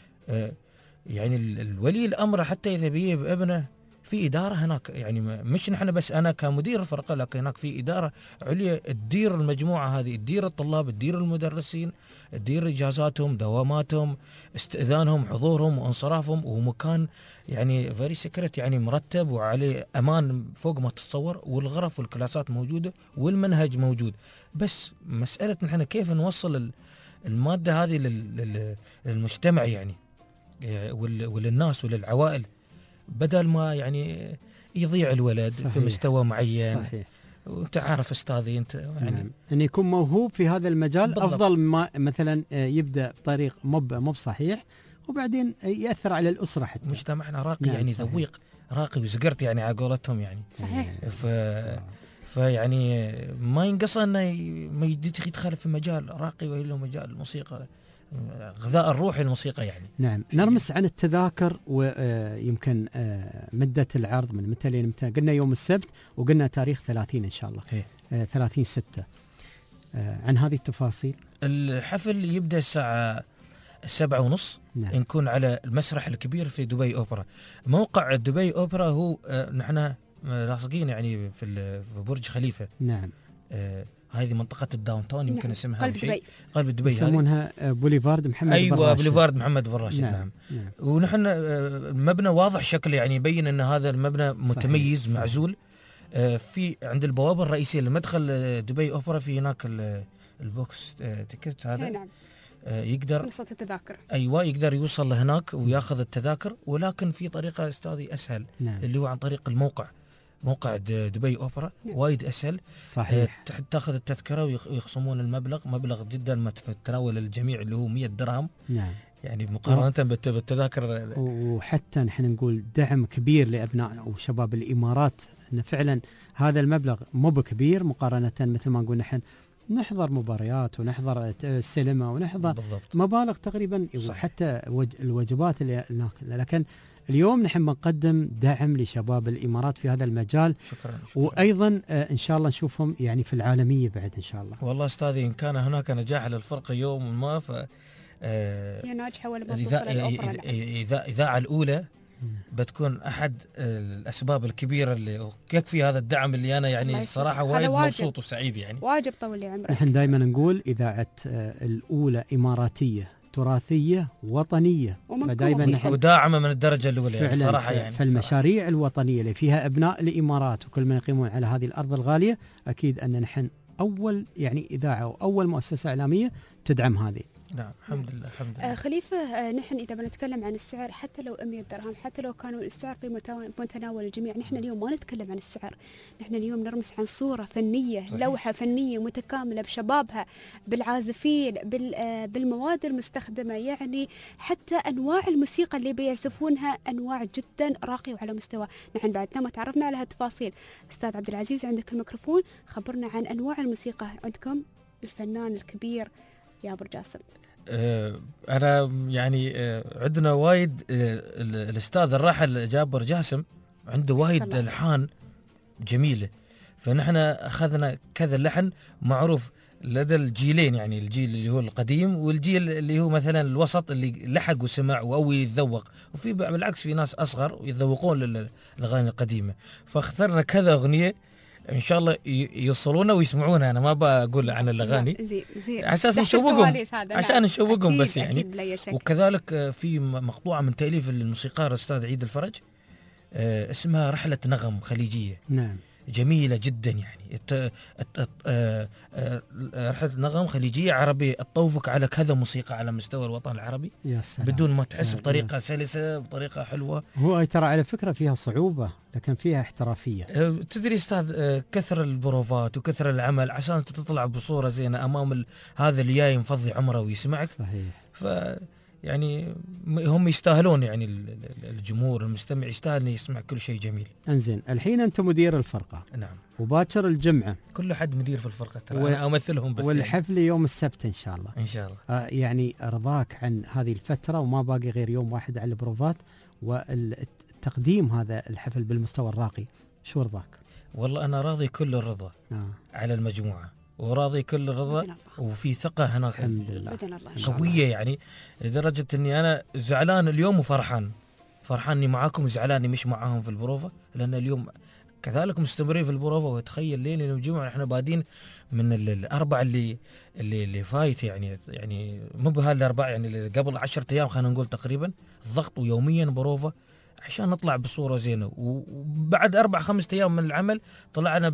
يعني الولي الأمر حتى إذا بيه بابنه في إدارة هناك يعني، مش نحن بس أنا كمدير الفرقة، لكن هناك في إدارة عليا تدير المجموعة هذه، تدير الطلاب، تدير المدرسين، تدير إجازاتهم، دواماتهم، استئذانهم، حضورهم وانصرافهم، ومكان يعني فيري سكرت يعني مرتب وعليه أمان فوق ما تتصور، والغرف والكلاسات موجودة والمنهج موجود. بس مسألة نحن كيف نوصل المادة هذه للمجتمع يعني وللناس وللعوائل، بدل ما يعني يضيع الولد. صحيح. في مستوى معين. صحيح. وانت عارف استاذي انت يعني ان يكون موهوب في هذا المجال بالضبط. افضل ما مثلا يبدا بطريق مو صحيح وبعدين ياثر على الاسره حتى. مجتمعنا راقي. نعم. يعني ذويق راقي وزقرت يعني على قولتهم يعني. صحيح. فيعني ما ينقص انه ما يدخل في مجال راقي وله مجال الموسيقى، غذاء الروح الموسيقى يعني. نعم. نرمس عن التذاكر ويمكن مدة العرض من متى لين متى؟ قلنا يوم السبت وقلنا تاريخ 30 إن شاء الله. 30/6. عن هذه التفاصيل. الحفل يبدأ الساعة 7:30. نعم. نكون على المسرح الكبير في دبي أوبرا. موقع دبي أوبرا هو نحن لاصقين يعني في برج خليفة. نعم. هذه منطقة الداون تاون يمكن اسمها قلب دبي يسمونها بوليفارد محمد بن راشد. أيوة بوليفارد محمد بن راشد. نعم. ونحن مبنى واضح شكل يعني يبين أن هذا المبنى متميز. صحيح. معزول. في عند البوابة الرئيسية لمدخل دبي أوبرا في هناك البوكس تيكت هذا. نعم. يقدر منصة التذاكر. أيوة يقدر يوصل لهناك وياخذ التذاكر، ولكن في طريقة أستاذي أسهل. نعم. اللي هو عن طريق موقع دبي أوبرا. نعم. وايد أسهل. صحيح. تاخذ التذكرة ويخصمون مبلغ جدا ما تتناول الجميع اللي هو 100 درهم. نعم. يعني مقارنة بالتذاكر. وحتى نحن نقول دعم كبير لأبناء وشباب الإمارات، أن فعلا هذا المبلغ مو بكبير مقارنة مثل ما نقول نحن نحضر مباريات ونحضر السينما ونحضر بالضبط. مبالغ تقريبا. وحتى الوجبات اللي هناك، لكن اليوم نحن بنقدم دعم لشباب الإمارات في هذا المجال. شكرا. وأيضا إن شاء الله نشوفهم يعني في العالمية بعد إن شاء الله. والله أستاذي إن كان هناك نجاح للفرقة يوم ما هي ناجحة ولا بتوصل الأوبرا. إذاعة الأولى بتكون احد الاسباب الكبيره اللي يكفي هذا الدعم اللي انا يعني صراحه وايد مبسوط وسعيد يعني. واجب طول لي عمرك. نحن دائما نقول اذاعه الاولى اماراتيه تراثيه وطنيه، فدائما وداعمه من الدرجه الاولى يعني صراحه يعني. فالمشاريع صراحة الوطنيه اللي فيها ابناء الامارات وكل من يقيمون على هذه الارض الغاليه، اكيد ان نحن اول يعني اذاعه واول مؤسسه اعلاميه تدعم هذه. نعم الحمد لله الحمد لله. خليفه، نحن اذا بنتكلم عن السعر حتى لو 100 درهم، حتى لو كانوا السعر في متناول الجميع، نحن اليوم ما نتكلم عن السعر، نحن اليوم نرمس عن صوره فنيه، صحيح. لوحه فنيه متكامله بشبابها، بالعازفين، بالمواد المستخدمه، يعني حتى انواع الموسيقى اللي بيعزفونها انواع جدا راقيه وعلى مستوى. نحن بعدنا ما تعرفنا على هالتفاصيل. استاذ عبد العزيز عندك الميكروفون، خبرنا عن انواع الموسيقى عندكم. الفنان الكبير جابر جاسم. أنا يعني عندنا وايد الأستاذ الراحل جابر جاسم عنده وايد ألحان جميلة، فنحن أخذنا كذا لحن معروف لدى الجيلين، يعني الجيل اللي هو القديم والجيل اللي هو مثلا الوسط اللي لحق وسمع أو يتذوق، وفي بالعكس في ناس أصغر يتذوقون للأغاني القديمة، فاخترنا كذا أغنية إن شاء الله يوصلونا ويسمعونا. أنا ما بقول عن الأغاني عشان نشوقهم، عشان نشوقهم بس يعني. وكذلك في مقطوعة من تأليف الموسيقار الأستاذ عيد الفرج اسمها رحلة نغم خليجية. نعم جميلة جدا يعني. رحلة نغم خليجية عربية تطوفك على كذا موسيقى على مستوى الوطن العربي بدون ما تحس بطريقة سلسة بطريقة حلوة. هو ترى على فكرة فيها صعوبة لكن فيها احترافية. تدري أستاذ كثر البروفات وكثر العمل عشان تطلع بصورة زينة أمام هذا اللي جاي مفضي عمره ويسمعك. صحيح. يعني هم يستاهلون، يعني الجمهور المستمع يستاهل يسمع كل شيء جميل. انزين الحين انت مدير الفرقة. نعم. وباكر الجمعة كل حد مدير في الفرقة ترى أنا أمثلهم بس. والحفل يوم السبت إن شاء الله. إن شاء الله. يعني رضاك عن هذه الفترة وما باقي غير يوم واحد على البروفات والتقديم هذا الحفل بالمستوى الراقي، شو رضاك؟ والله أنا راضي كل الرضا على المجموعة، وراضي كل الرضا وفي ثقة هناك الحمد لله قوية يعني، لدرجة اني انا زعلان اليوم وفرحان اني معاكم وزعلان مش معاهم في البروفة، لان اليوم كذلك مستمرين في البروفة. وتخيل ليل الجمعة احنا بادين من الاربع اللي فايت يعني مو بهالاربع يعني قبل 10 ايام خلينا نقول تقريبا، الضغط ويوميا بروفة عشان نطلع بصورة زينة. وبعد 4-5 ايام من العمل طلعنا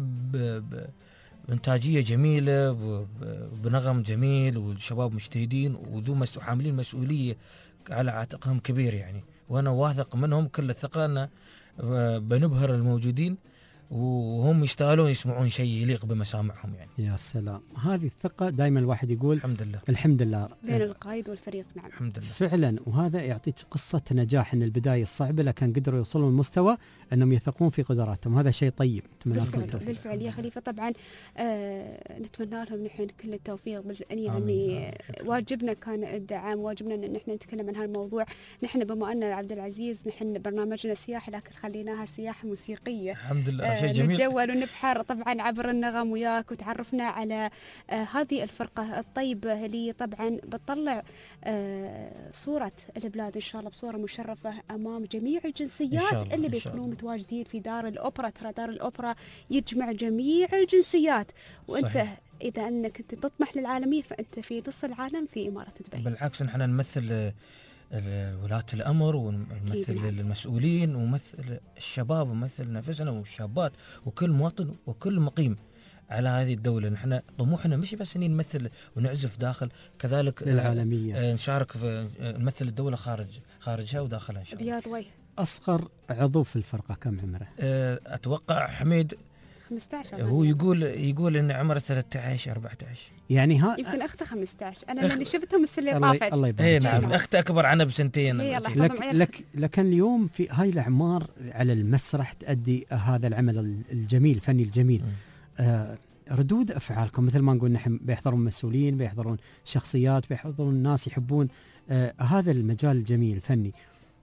إنتاجية جميلة بنغم جميل، والشباب مجتهدين وذو حاملين مسؤولية على عاتقهم كبير يعني، وأنا واثق منهم كل الثقة أن بنبهر الموجودين وهم يستاهلون يسمعون شيء يليق بمسامعهم يعني. يا سلام، هذه الثقة دائما الواحد يقول الحمد لله بين القائد والفريق. نعم الحمد لله فعلا، وهذا يعطيك قصة نجاح ان البداية الصعبة لكن قدروا يوصلوا لمستوى انهم يثقون في قدراتهم، هذا شيء طيب. بالفعل يا خليفة. طبعا نتمنى لهم نحن كل التوفيق يعني واجبنا كان الدعم، واجبنا ان نحن نتكلم عن هالموضوع. نحن بما ان عبد العزيز نحن برنامجنا سياحة لكن خليناها سياحة موسيقية. الحمد لله شيء جميل. نتجول ونبحر طبعا عبر النغم وياك، وتعرفنا على هذه الفرقة الطيبة اللي طبعا بتطلع صورة البلاد إن شاء الله بصورة مشرفة أمام جميع الجنسيات اللي بيكونوا متواجدين في دار الأوبرا. ترى دار الأوبرا يجمع جميع الجنسيات، وأنت صحيح. إذا أنك أنت تطمح للعالمية فأنت في نص العالم في إمارة دبي. بالعكس نحن نمثل ولاة الأمر ونمثل المسؤولين ونمثل الشباب ونمثل نفسنا والشابات وكل مواطن وكل مقيم على هذه الدولة. نحن طموحنا مش بس إني نمثل ونعزف داخل، كذلك للعالمية نشارك في نمثل الدولة خارجها وداخلها إن شاء الله. بياض وجه. أصغر عضو في الفرقة كم عمره؟ أتوقع حميد 15. هو يقول إن عمره 13-14 يعني يمكن أخته 15. أنا لأني شفتهم السنة اللي طافت. الله يبارك. إيه نعم أخته أكبر عنه بسنتين. لكن اليوم في هاي الأعمار على المسرح تأدي هذا العمل الجميل الفني الجميل. ردود أفعالكم مثل ما نقول نحن بيحضرون مسؤولين، بيحضرون شخصيات، بيحضرون ناس يحبون هذا المجال الجميل الفني.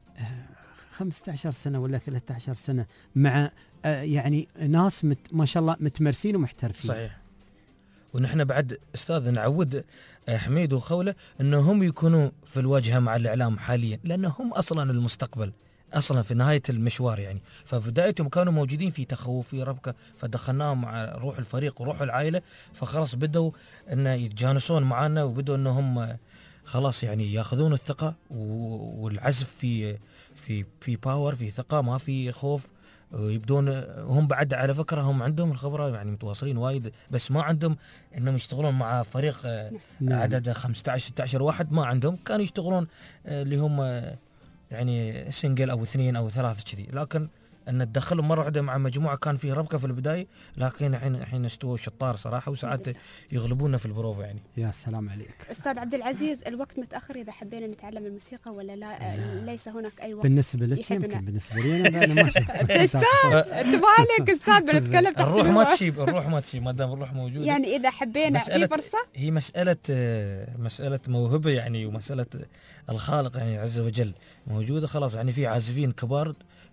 15 سنة ولا 13 سنة مع يعني ناس ما شاء الله متمرسين ومحترفين. صحيح. ونحن بعد أستاذ نعود حميد وخولة أنهم يكونوا في الواجهة مع الإعلام حاليا، لأنهم أصلا المستقبل اصلا في نهايه المشوار يعني. فبدايتهم كانوا موجودين في تخوف في ربكه، فدخلناهم مع روح الفريق وروح العائله، فخلاص بدوا ان يتجانسون معنا، وبدوا انهم خلاص يعني ياخذون الثقه والعزف في باور، في ثقه، ما في خوف. ويبدون هم بعد على فكره هم عندهم الخبره يعني متواصلين وايد، بس ما عندهم انهم يشتغلون مع فريق عدد 15 16 واحد، ما عندهم. كانوا يشتغلون اللي هم يعني سنجل او 2 أو 3 كذي، لكن ان تدخلهم مره واحده مع مجموعه كان فيه ربكه في البدايه، لكن الحين استووا شطار صراحه، وساعات يغلبونا في البروفه يعني. يا سلام عليك استاذ عبد العزيز، الوقت متاخر اذا حبينا نتعلم الموسيقى ولا لا؟ ليس هناك اي وقت بالنسبه لك يمكن، بالنسبه لي انا ما استاذ انت مالك استاذ، بنتكلم تحت الروح ما تشيب، الروح ما تشيب ما دام الروح موجوده. يعني اذا حبينا في فرصه، هي مساله موهبه يعني، ومساله الخالق يعني عز وجل موجوده خلاص يعني. في عازفين كبار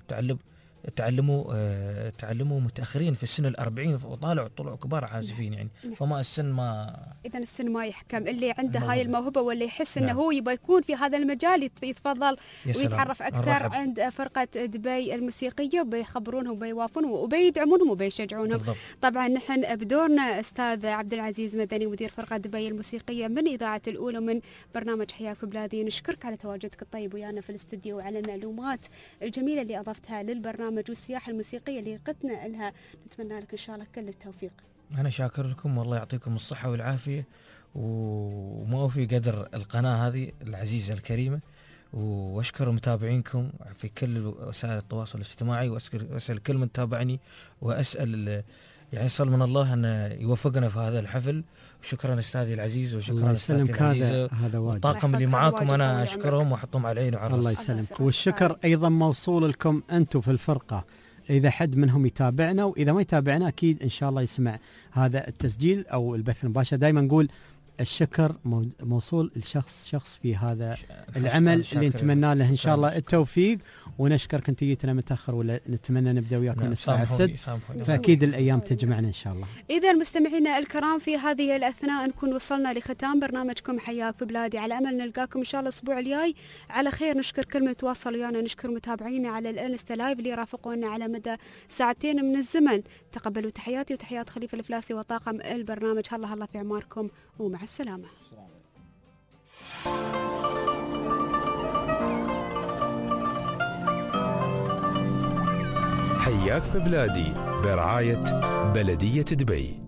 تعلموا متأخرين في السن 40 وطلعوا كبار عازفين يعني. فما السن ما إذا السن ما يحكم، اللي عنده هاي الموهبة واللي يحس إنه هو يبغى يكون في هذا المجال يتفضل ويتعرف أكثر عند فرقة دبي الموسيقية، وبيخبرونهم وبيوافونهم وبيدعمونهم وبيشجعونهم. طبعا نحن بدورنا أستاذ عبد العزيز مدني مدير فرقة دبي الموسيقية من إذاعة الأولى من برنامج حياك في بلادي، نشكرك على تواجدك الطيب ويانا في الاستوديو وعلى المعلومات الجميلة اللي أضفتها للبرنامج والسياحة الموسيقية اللي قدنا لها. نتمنى لك إن شاء الله كل التوفيق. أنا شاكر لكم والله يعطيكم الصحة والعافية، وما في قدر القناة هذه العزيزة الكريمة، وأشكر متابعينكم في كل وسائل التواصل الاجتماعي، وأسأل كل من تابعني، وأسأل يعني صل من أن يوفقنا في هذا الحفل. وشكرا أستاذي العزيز، وشكرا أستاذي العزيزة، والطاقم اللي معاكم أنا أشكرهم وأحطهم على عيني وعلى راسي. الله يسلمك. والشكر أيضا موصول لكم أنتم في الفرقة، إذا حد منهم يتابعنا، وإذا ما يتابعنا أكيد إن شاء الله يسمع هذا التسجيل أو البث المباشر. دائما نقول الشكر موصول لشخص في هذا العمل اللي نتمنى له إن شاء الله التوفيق. ونشكرك أنت جيتنا متأخر، ولا نتمنى نبدأ وياكم الساعة 6، فأكيد الأيام تجمعنا إن شاء الله. إذا مستمعينا الكرام في هذه الأثناء نكون وصلنا لختام برنامجكم حياك في بلادي، على أمل نلقاكم إن شاء الله الأسبوع الجاي على خير. نشكر كل من تواصل ويانا، نشكر متابعينا على الانستا لايف اللي رافقونا على مدى 2 من الزمن. تقبلوا تحياتي وتحيات خليفة الفلاسي وطاقم البرنامج. هلا في عماركم ومع السلامة. حياك في بلادي برعاية بلدية دبي.